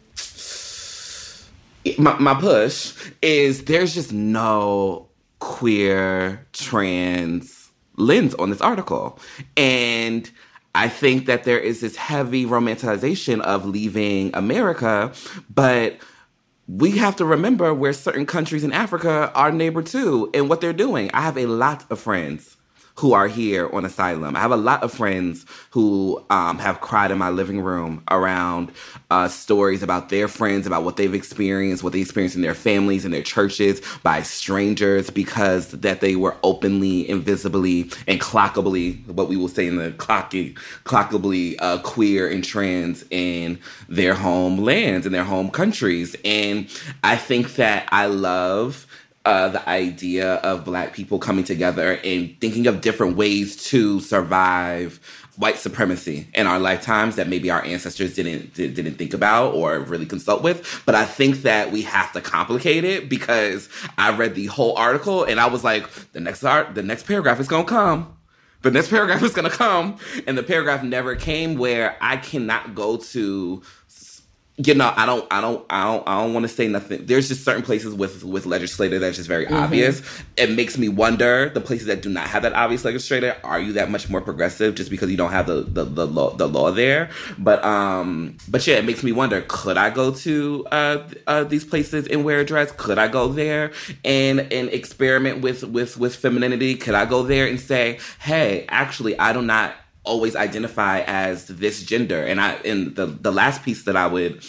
my push is there's just no queer, trans lens on this article. And I think that there is this heavy romanticization of leaving America, but we have to remember where certain countries in Africa are neighbor too and what they're doing. I have a lot of friends who are here on asylum. I have a lot of friends who have cried in my living room around stories about their friends, about what they've experienced, what they experienced in their families, in their churches, by strangers, because that they were openly, invisibly, and clockably, what we will say in the clockably queer and trans in their homelands, in their home countries. And I think that I love the idea of Black people coming together and thinking of different ways to survive white supremacy in our lifetimes that maybe our ancestors didn't think about or really consult with. But I think that we have to complicate it, because I read the whole article and I was like, the next paragraph is going to come. The next paragraph is going to come. And the paragraph never came, where I cannot go to, I don't want to say nothing. There's just certain places with legislator that's just very obvious. It makes me wonder, the places that do not have that obvious legislator, are you that much more progressive just because you don't have the law there? But yeah, it makes me wonder, could I go to these places and wear a dress? Could I go there and experiment with femininity? Could I go there and say, hey, actually, I do not always identify as this gender? And the last piece that I would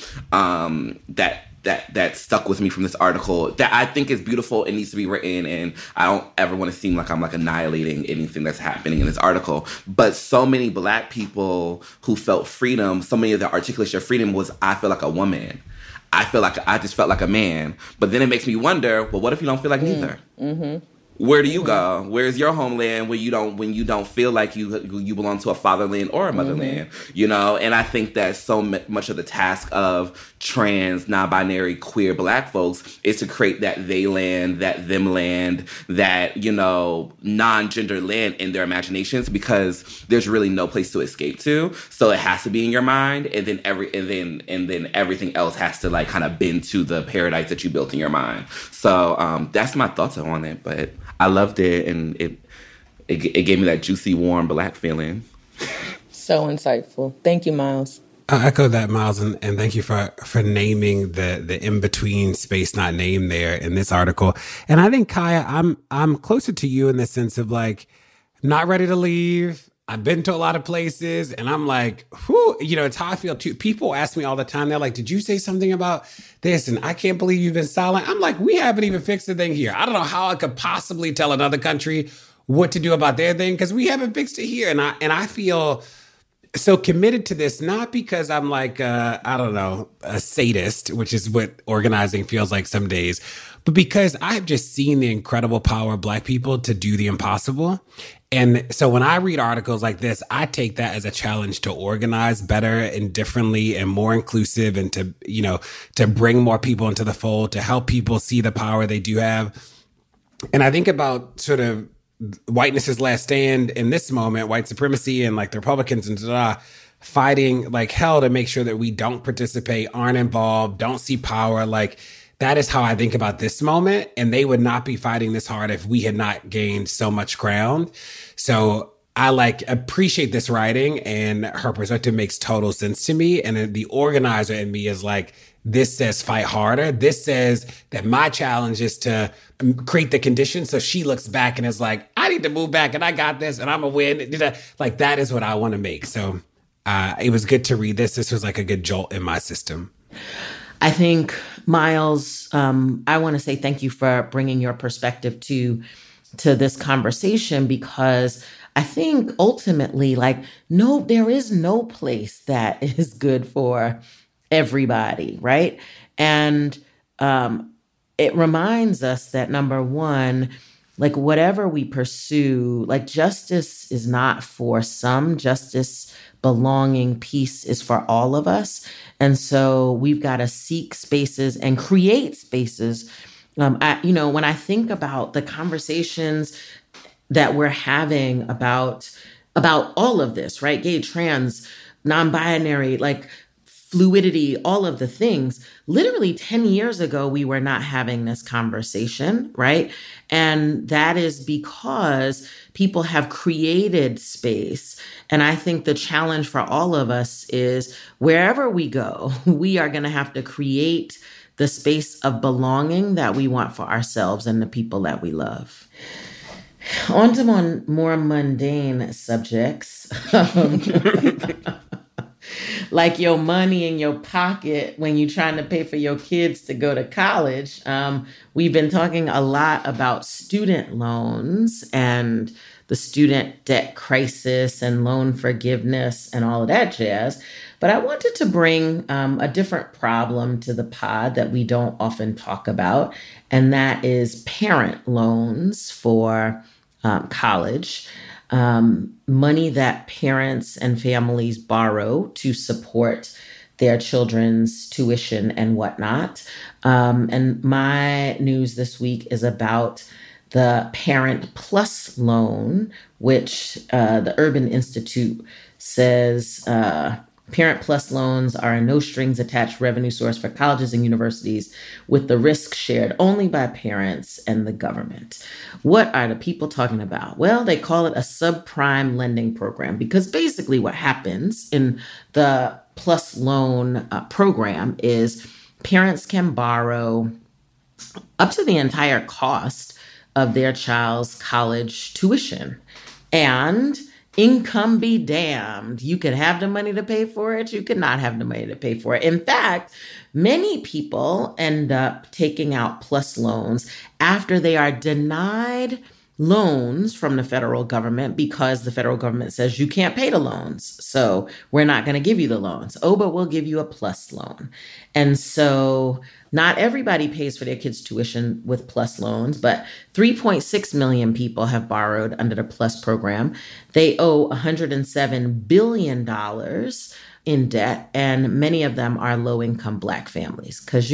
that stuck with me from this article, that I think is beautiful and needs to be written, and I don't ever want to seem like I'm annihilating anything that's happening in this article, but so many Black people who felt freedom, so many of their articulation of freedom was, I feel like a woman. I just felt like a man. But then it makes me wonder, well, what if you don't feel like neither? Where do you go? Where's your homeland when you don't feel like you belong to a fatherland or a motherland? And I think that so much of the task of trans, non-binary, queer Black folks is to create that they land, that them land, that non-gender land in their imaginations, because there's really no place to escape to. So it has to be in your mind, and then everything else has to kind of bend to the paradise that you built in your mind. So that's my thoughts on it, but I loved it, and it gave me that juicy, warm Black feeling. So insightful. Thank you, Miles. I echo that, Miles, and thank you for naming the in-between space not named there in this article. And I think, Kaya, I'm closer to you in the sense of not ready to leave. I've been to a lot of places, and I'm like, whew, it's how I feel too. People ask me all the time, they're like, did you say something about this? And I can't believe you've been silent. I'm like, we haven't even fixed the thing here. I don't know how I could possibly tell another country what to do about their thing, because we haven't fixed it here. And I feel so committed to this, not because I'm a sadist, which is what organizing feels like some days, but because I've just seen the incredible power of Black people to do the impossible. And so when I read articles like this, I take that as a challenge to organize better and differently and more inclusive, and to bring more people into the fold, to help people see the power they do have. And I think about sort of whiteness's last stand in this moment, white supremacy and like the Republicans and fighting like hell to make sure that we don't participate, aren't involved, don't see power. Like that is how I think about this moment. And they would not be fighting this hard if we had not gained so much ground. So I like appreciate this writing, and her perspective makes total sense to me. And the organizer in me is like, this says fight harder. This says that my challenge is to create the conditions. So she looks back and is like, I need to move back and I got this and I'm a win. Like that is what I want to make. So it was good to read this. This was like a good jolt in my system. I think, Miles, I want to say thank you for bringing your perspective to this conversation, because I think ultimately, like, no, there is no place that is good for everybody, right? And it reminds us that, number one, like whatever we pursue, like justice is not for some. Justice, belonging, peace is for all of us. And so we've got to seek spaces and create spaces. When I think about the conversations that we're having about all of this, right? Gay, trans, non-binary, like fluidity, all of the things. Literally 10 years ago, we were not having this conversation, right? And that is because people have created space. And I think the challenge for all of us is wherever we go, we are going to have to create the space of belonging that we want for ourselves and the people that we love. On to more mundane subjects. Like your money in your pocket when you're trying to pay for your kids to go to college. We've been talking a lot about student loans and the student debt crisis and loan forgiveness and all of that jazz. But I wanted to bring a different problem to the pod that we don't often talk about, and that is parent loans for college. Money that parents and families borrow to support their children's tuition and whatnot. And my news this week is about the Parent Plus loan, which the Urban Institute says Parent Plus loans are a no strings attached revenue source for colleges and universities, with the risk shared only by parents and the government. What are the people talking about? Well, they call it a subprime lending program, because basically what happens in the Plus loan program is parents can borrow up to the entire cost of their child's college tuition. And income be damned. You could have the money to pay for it. You could not have the money to pay for it. In fact, many people end up taking out Plus loans after they are denied loans from the federal government because the federal government says you can't pay the loans. So we're not going to give you the loans. Oh, but we'll give you a Plus loan. And so not everybody pays for their kids' tuition with Plus loans, but 3.6 million people have borrowed under the Plus program. They owe $107 billion in debt, and many of them are low-income Black families, because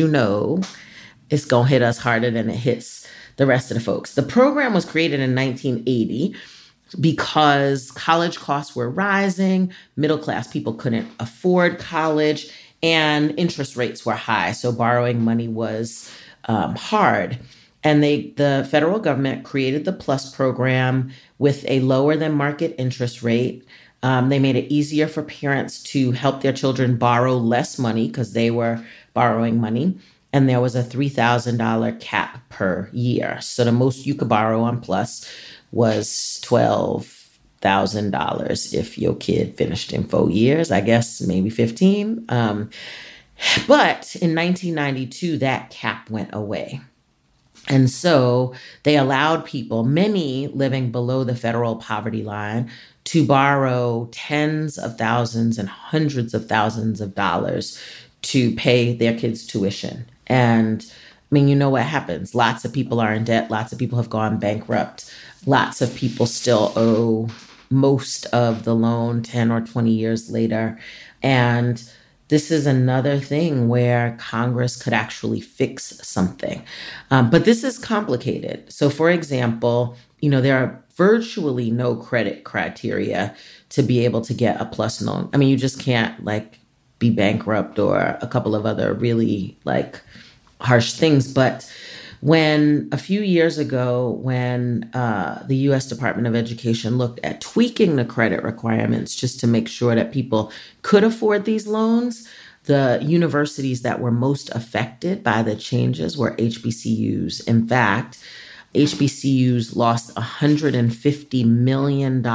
it's going to hit us harder than it hits the rest of the folks. The program was created in 1980 because college costs were rising, middle-class people couldn't afford college, and interest rates were high, so borrowing money was hard. And the federal government created the Plus program with a lower than market interest rate. They made it easier for parents to help their children borrow less money because they were borrowing money. And there was a $3,000 cap per year. So the most you could borrow on Plus was $12,000 if your kid finished in 4 years, I guess maybe 15. But in 1992, that cap went away. And so they allowed people, many living below the federal poverty line, to borrow tens of thousands and hundreds of thousands of dollars to pay their kids' tuition. And I mean, you know what happens. Lots of people are in debt. Lots of people have gone bankrupt. Lots of people still owe most of the loan 10 or 20 years later. And this is another thing where Congress could actually fix something. But this is complicated. So, for example, there are virtually no credit criteria to be able to get a PLUS loan. I mean, you just can't be bankrupt or a couple of other really harsh things. But when a few years ago, when the U.S. Department of Education looked at tweaking the credit requirements just to make sure that people could afford these loans, the universities that were most affected by the changes were HBCUs. In fact, HBCUs lost $150 million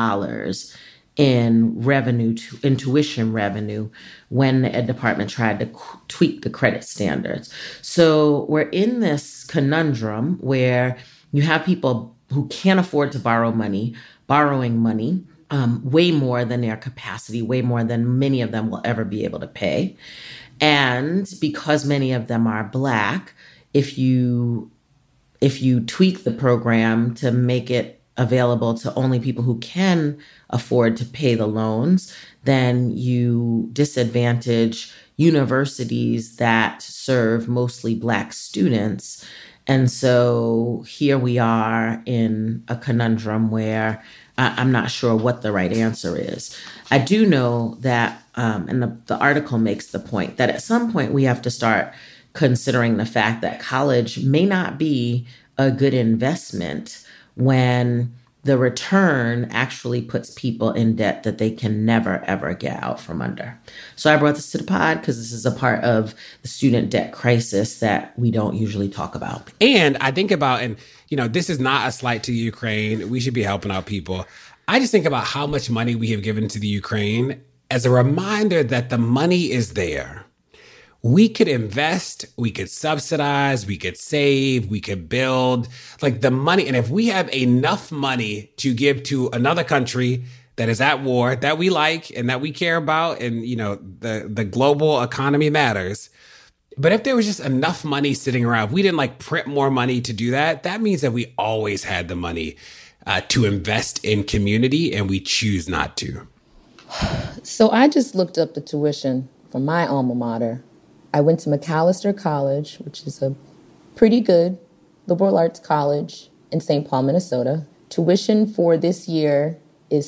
in revenue, in tuition revenue, when the Ed Department tried to tweak the credit standards. So we're in this conundrum where you have people who can't afford to borrow money, borrowing money, way more than their capacity, way more than many of them will ever be able to pay. And because many of them are Black, if you tweak the program to make it available to only people who can afford to pay the loans, then you disadvantage universities that serve mostly Black students. And so here we are in a conundrum where I'm not sure what the right answer is. I do know that, and the article makes the point, that at some point we have to start considering the fact that college may not be a good investment when the return actually puts people in debt that they can never, ever get out from under. So I brought this to the pod because this is a part of the student debt crisis that we don't usually talk about. And I think about, and this is not a slight to Ukraine. We should be helping out people. I just think about how much money we have given to the Ukraine as a reminder that the money is there. We could invest, we could subsidize, we could save, we could build, the money. And if we have enough money to give to another country that is at war, that we like and that we care about, and, the global economy matters. But if there was just enough money sitting around, if we didn't print more money to do that, that means that we always had the money to invest in community, and we choose not to. So I just looked up the tuition for my alma mater. I went to Macalester College, which is a pretty good liberal arts college in St. Paul, Minnesota. Tuition for this year is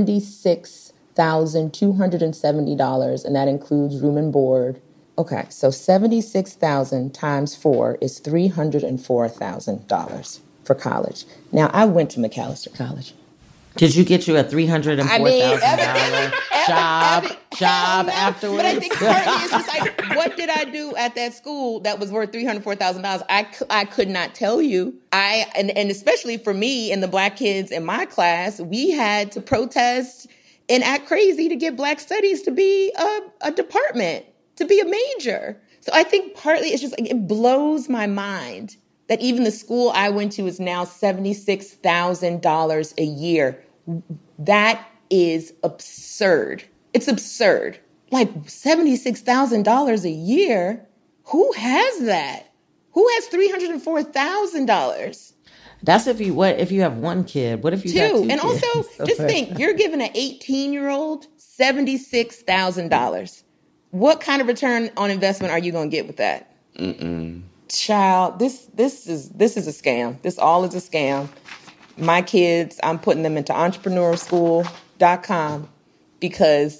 $76,270, and that includes room and board. Okay, so $76,000 times 4 is $304,000 for college. Now, I went to Macalester College. Did you get you a $304,000 job afterwards? But I think partly it's just what did I do at that school that was worth $304,000? I could not tell you. And especially for me and the Black kids in my class, we had to protest and act crazy to get Black studies to be a department, to be a major. So I think partly it's just it blows my mind that even the school I went to is now $76,000 a year. That is absurd. It's absurd. $76,000 a year? Who has that? Who has $304,000? That's if you have one kid. What if you got two and kids? Also, just think, you're giving an 18-year-old $76,000. What kind of return on investment are you going to get with that? Child, this is a scam. This all is a scam. My kids, I'm putting them into entrepreneurschool.com because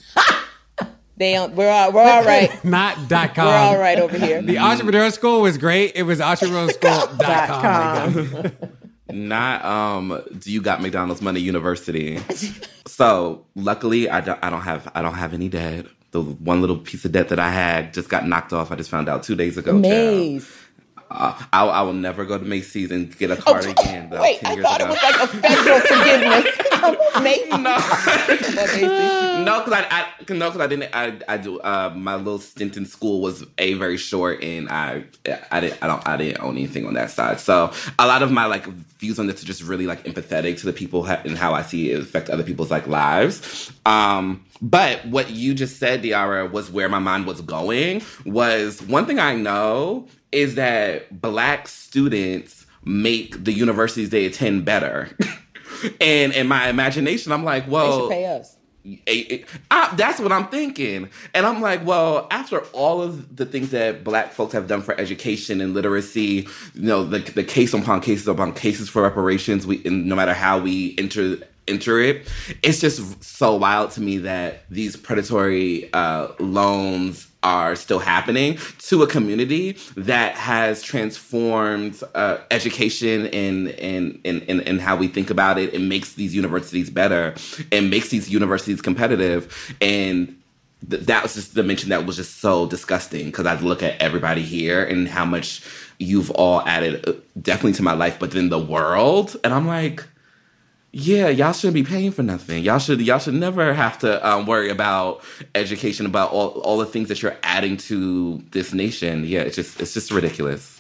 we're all right. Not .com. We're all right over here. The entrepreneur school was great. It was entrepreneurschool.com. Not do you got McDonald's money university. So luckily I don't have any debt. The one little piece of debt that I had just got knocked off. I just found out 2 days ago. Maze. I will never go to Macy's and get a card again. Wait, I thought it was a federal forgiveness. Macy's. No, because I didn't. I do. My little stint in school was very short, and I didn't own anything on that side. So a lot of my views on this are just really empathetic to the people and how I see it affect other people's lives. But what you just said, Diarra, was where my mind was going. Was one thing I know is that Black students make the universities they attend better. And in my imagination, I'm like, well... They should pay us. That's what I'm thinking. And I'm like, well, after all of the things that Black folks have done for education and literacy, the case upon cases for reparations, no matter how we enter it, it's just so wild to me that these predatory loans are still happening to a community that has transformed education and how we think about it, and makes these universities better and makes these universities competitive. And that was just the mention that was just so disgusting, because I look at everybody here and how much you've all added definitely to my life, but then the world, and I'm like, yeah, y'all shouldn't be paying for nothing. Y'all should never have to worry about education, about all the things that you're adding to this nation. Yeah, it's just ridiculous.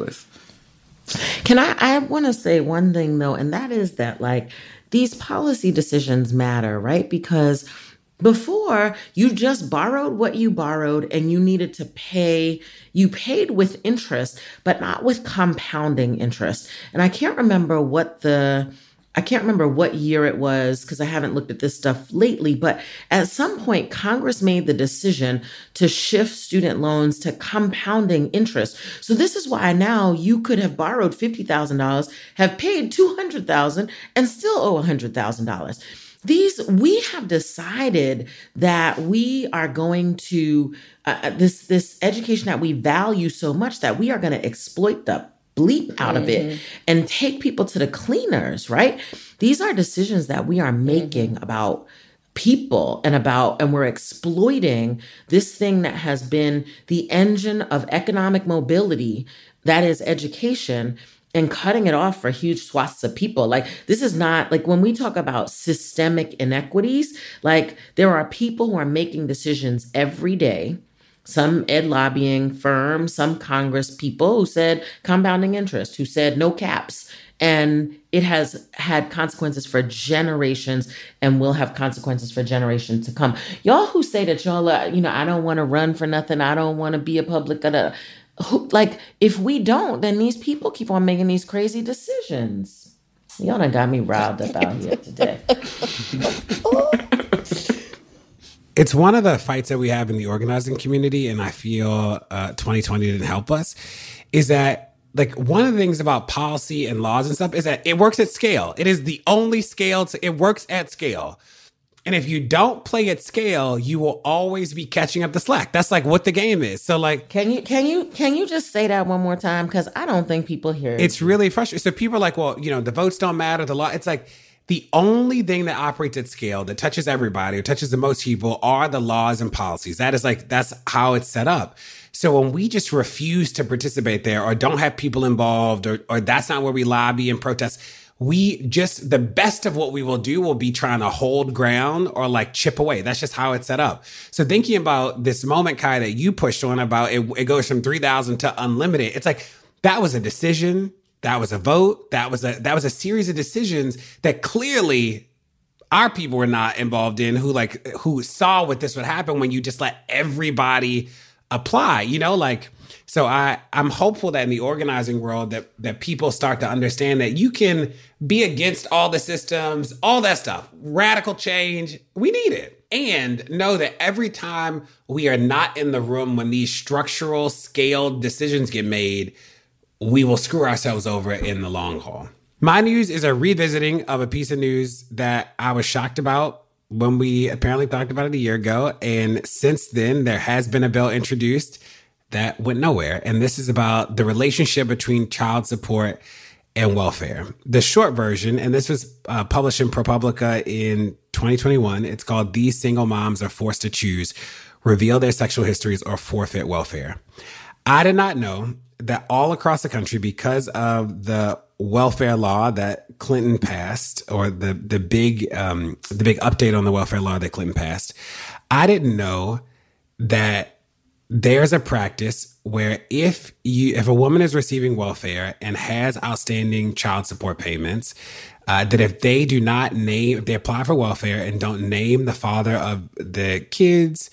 I want to say one thing though, and that is that like these policy decisions matter, right? Because before, you just borrowed what you borrowed and you needed to pay. You paid with interest, but not with compounding interest. And I can't remember what year it was, because I haven't looked at this stuff lately, but at some point, Congress made the decision to shift student loans to compounding interest. So this is why now you could have borrowed $50,000, have paid $200,000, and still owe $100,000. We have decided that we are going to, this education that we value so much, that we are going to exploit the bleep out of it and take people to the cleaners, right? These are decisions that we are making about people and we're exploiting this thing that has been the engine of economic mobility, that is education, and cutting it off for huge swaths of people. Like, this is not, like, when we talk about systemic inequities, like, there are people who are making decisions every day, some ed lobbying firms, some Congress people who said compounding interest, who said no caps. And it has had consequences for generations and will have consequences for generations to come. Y'all who say that y'all, I don't want to run for nothing, I don't want to be a public, like, if we don't, then these people keep on making these crazy decisions. Y'all done got me riled up out here today. It's one of the fights that we have in the organizing community, and I feel 2020 didn't help us, is that, like, one of the things about policy and laws and stuff is that it works at scale. It is the only scale. It works at scale. And if you don't play at scale, you will always be catching up the slack. That's like what the game is. So, like, can you just say that one more time? Because I don't think people hear it. It's really frustrating. So people are like, well, the votes don't matter. The law. It's like, the only thing that operates at scale, that touches everybody, or touches the most people, are the laws and policies. That's how it's set up. So when we just refuse to participate there, or don't have people involved, or that's not where we lobby and protest, the best of what we will do will be trying to hold ground or like chip away. That's just how it's set up. So thinking about this moment, Kai, that you pushed on about it goes from 3,000 to unlimited. It's like, that was a decision. That was a vote. That was a series of decisions that clearly our people were not involved in, who saw what this would happen when you just let everybody apply, so I'm hopeful that in the organizing world that people start to understand that you can be against all the systems, all that stuff, radical change. We need it. And know that every time we are not in the room when these structural scaled decisions get made, we will screw ourselves over in the long haul. My news is a revisiting of a piece of news that I was shocked about when we apparently talked about it a year ago. And since then, there has been a bill introduced that went nowhere. And this is about the relationship between child support and welfare. The short version, and this was published in ProPublica in 2021, it's called "These Single Moms Are Forced to Choose, Reveal Their Sexual Histories or Forfeit Welfare." I did not know that all across the country, because of the welfare law that Clinton passed, or the big update on the welfare law that Clinton passed, I didn't know that there's a practice where if a woman is receiving welfare and has outstanding child support payments, that if they apply for welfare and don't name the father of the kids,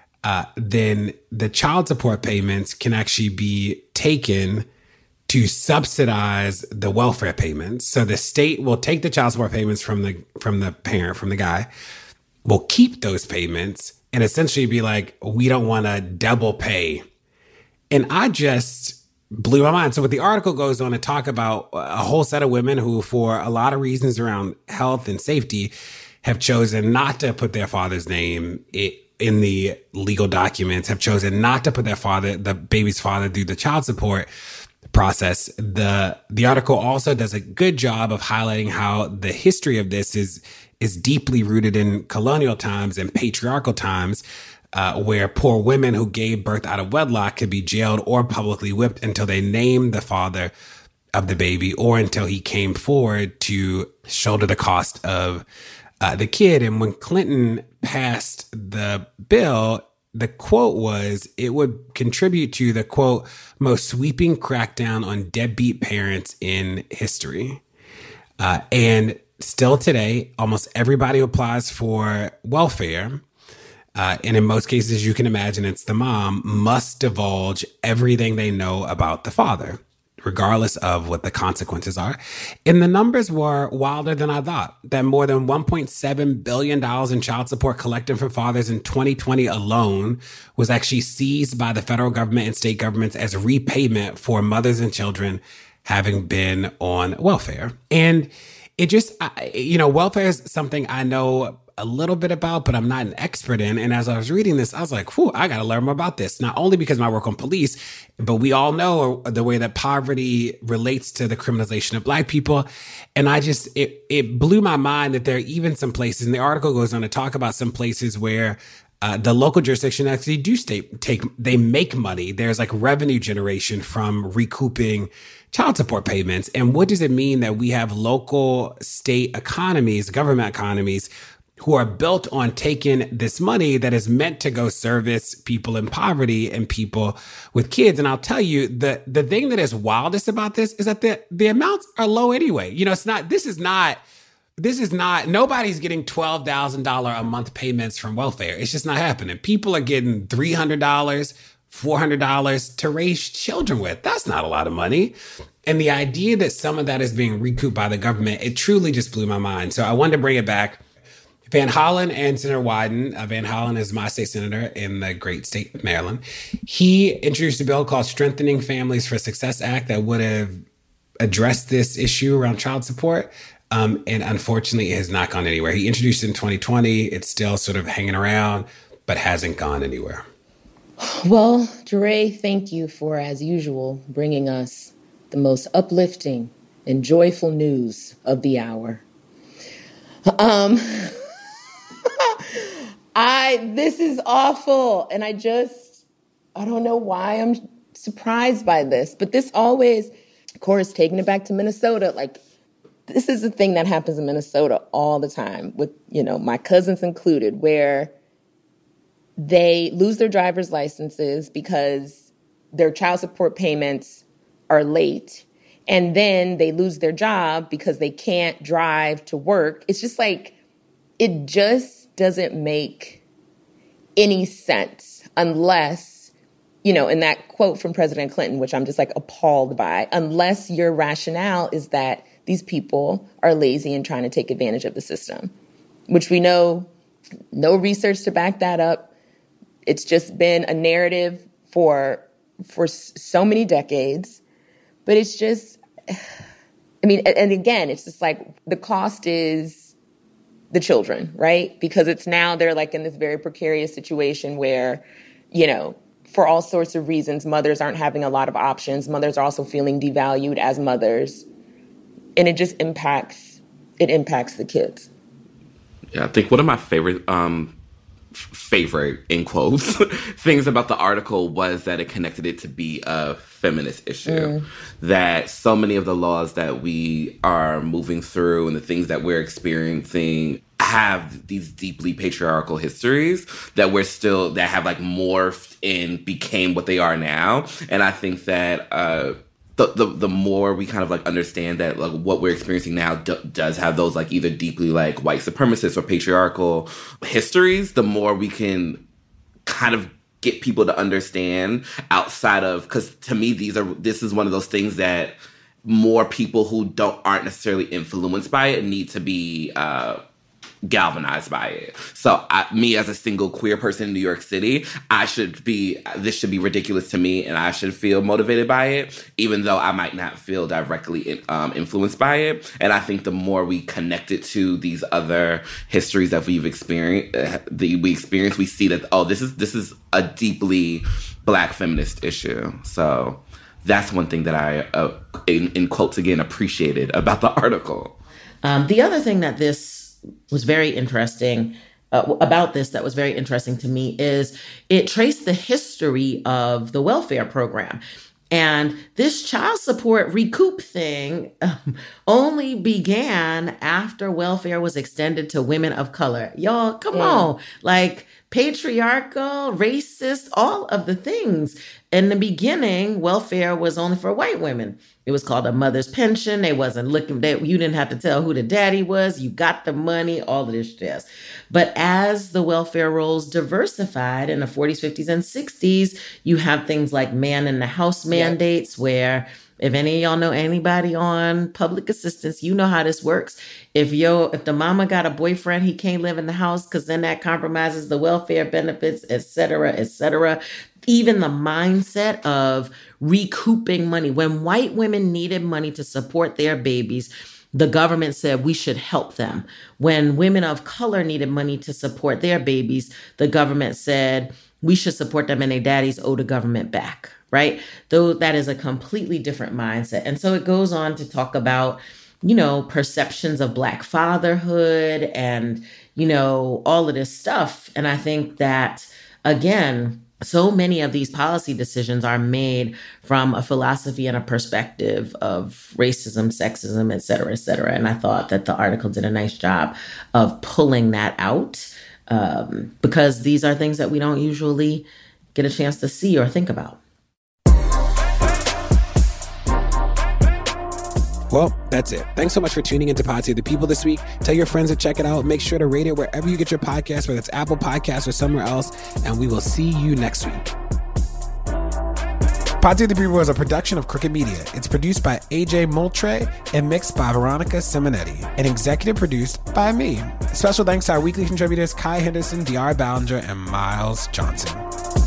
then the child support payments can actually be taken to subsidize the welfare payments. So the state will take the child support payments from the parent, from the guy, will keep those payments and essentially be like, we don't want to double pay. And I just blew my mind. So what the article goes on to talk about a whole set of women who, for a lot of reasons around health and safety, have chosen not to put their father's name in the legal documents, have chosen not to put the baby's father through the child support process. The article also does a good job of highlighting how the history of this is deeply rooted in colonial times and patriarchal times, where poor women who gave birth out of wedlock could be jailed or publicly whipped until they named the father of the baby or until he came forward to shoulder the cost of the kid. And when Clinton passed the bill, the quote was, it would contribute to the, quote, most sweeping crackdown on deadbeat parents in history. And still today, almost everybody who applies for welfare, and in most cases, you can imagine it's the mom, must divulge everything they know about the father, regardless of what the consequences are. And the numbers were wilder than I thought, that more than $1.7 billion in child support collected from fathers in 2020 alone was actually seized by the federal government and state governments as repayment for mothers and children having been on welfare. And it just, welfare is something I know a little bit about, but I'm not an expert in. And as I was reading this, I was like, whew, I got to learn more about this. Not only because of my work on police, but we all know the way that poverty relates to the criminalization of Black people. And it blew my mind that there are even some places, and the article goes on to talk about some places where the local jurisdiction actually they make money. There's like revenue generation from recouping child support payments. And what does it mean that we have local state economies, government economies, who are built on taking this money that is meant to go service people in poverty and people with kids? And I'll tell you, the thing that is wildest about this is that the amounts are low anyway. This is not, nobody's getting $12,000 a month payments from welfare. It's just not happening. People are getting $300, $400 to raise children with. That's not a lot of money. And the idea that some of that is being recouped by the government, it truly just blew my mind. So I wanted to bring it back. Van Hollen and Senator Wyden, Van Hollen is my state senator in the great state of Maryland. He introduced a bill called Strengthening Families for Success Act that would have addressed this issue around child support. And unfortunately, it has not gone anywhere. He introduced it in 2020. It's still sort of hanging around, but hasn't gone anywhere. Well, Dre, thank you for, as usual, bringing us the most uplifting and joyful news of the hour. This is awful. And I don't know why I'm surprised by this, but this always, of course, taking it back to Minnesota, like this is the thing that happens in Minnesota all the time with, my cousins included, where they lose their driver's licenses because their child support payments are late. And then they lose their job because they can't drive to work. It's just like, it just doesn't make any sense unless, in that quote from President Clinton, which I'm just like appalled by, unless your rationale is that these people are lazy and trying to take advantage of the system, which we know, no research to back that up. It's just been a narrative for so many decades. But it's just, and again, it's just like the cost is the children, right? Because it's now they're like in this very precarious situation where, for all sorts of reasons, mothers aren't having a lot of options. Mothers are also feeling devalued as mothers. And it just impacts the kids. Yeah, I think one of my favorite in quotes things about the article was that it connected it to be a feminist issue. That so many of the laws that we are moving through and the things that we're experiencing have these deeply patriarchal histories that have like morphed and became what they are now. And I think that the more we kind of like understand that like what we're experiencing now does have those like either deeply like white supremacist or patriarchal histories, the more we can kind of get people to understand outside of, because to me this is one of those things that more people who aren't necessarily influenced by it need to be galvanized by it. So me as a single queer person in New York City, this should be ridiculous to me, and I should feel motivated by it, even though I might not feel directly influenced by it. And I think the more we connect it to these other histories that we've experienced, we see that, oh, this is a deeply Black feminist issue. So that's one thing that I, in quotes again, appreciated about the article. The other thing that was very interesting to me is it traced the history of the welfare program. And this child support recoup thing only began after welfare was extended to women of color. Y'all, come on. Like, patriarchal, racist, all of the things. In the beginning, welfare was only for white women. It was called a mother's pension. They wasn't looking, you didn't have to tell who the daddy was. You got the money, all of this jazz. But as the welfare rolls diversified in the 40s, 50s, and 60s, you have things like man in the house mandates, where if any of y'all know anybody on public assistance, you know how this works. If the mama got a boyfriend, he can't live in the house because then that compromises the welfare benefits, et cetera, et cetera. Even the mindset of recouping money. When white women needed money to support their babies, the government said we should help them. When women of color needed money to support their babies, the government said we should support them and their daddies owe the government back, right? Though that is a completely different mindset. And so it goes on to talk about, perceptions of Black fatherhood and, all of this stuff. And I think that, again, so many of these policy decisions are made from a philosophy and a perspective of racism, sexism, et cetera, et cetera. And I thought that the article did a nice job of pulling that out because these are things that we don't usually get a chance to see or think about. Well, that's it. Thanks so much for tuning into Pod Save the People this week. Tell your friends to check it out. Make sure to rate it wherever you get your podcast, whether it's Apple Podcasts or somewhere else. And we will see you next week. Pod Save the People is a production of Crooked Media. It's produced by AJ Moultrie and mixed by Veronica Simonetti and executive produced by me. Special thanks to our weekly contributors Kai Henderson, DR Ballinger, and Miles Johnson.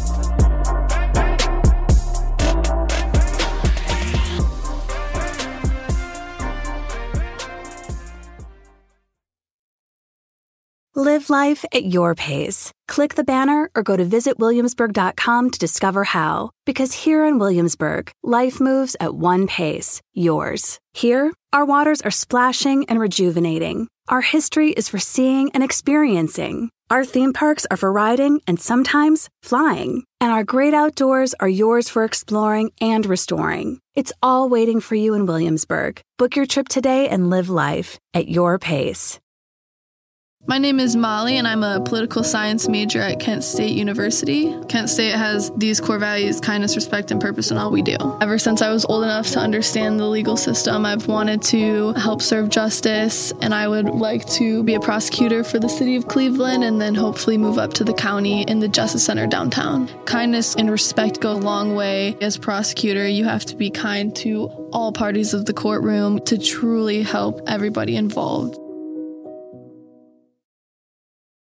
Live life at your pace. Click the banner or go to visitwilliamsburg.com to discover how. Because here in Williamsburg, life moves at one pace, yours. Here, our waters are splashing and rejuvenating. Our history is for seeing and experiencing. Our theme parks are for riding and sometimes flying. And our great outdoors are yours for exploring and restoring. It's all waiting for you in Williamsburg. Book your trip today and live life at your pace. My name is Molly, and I'm a political science major at Kent State University. Kent State has these core values: kindness, respect, and purpose in all we do. Ever since I was old enough to understand the legal system, I've wanted to help serve justice, and I would like to be a prosecutor for the city of Cleveland and then hopefully move up to the county in the Justice Center downtown. Kindness and respect go a long way. As a prosecutor, you have to be kind to all parties of the courtroom to truly help everybody involved.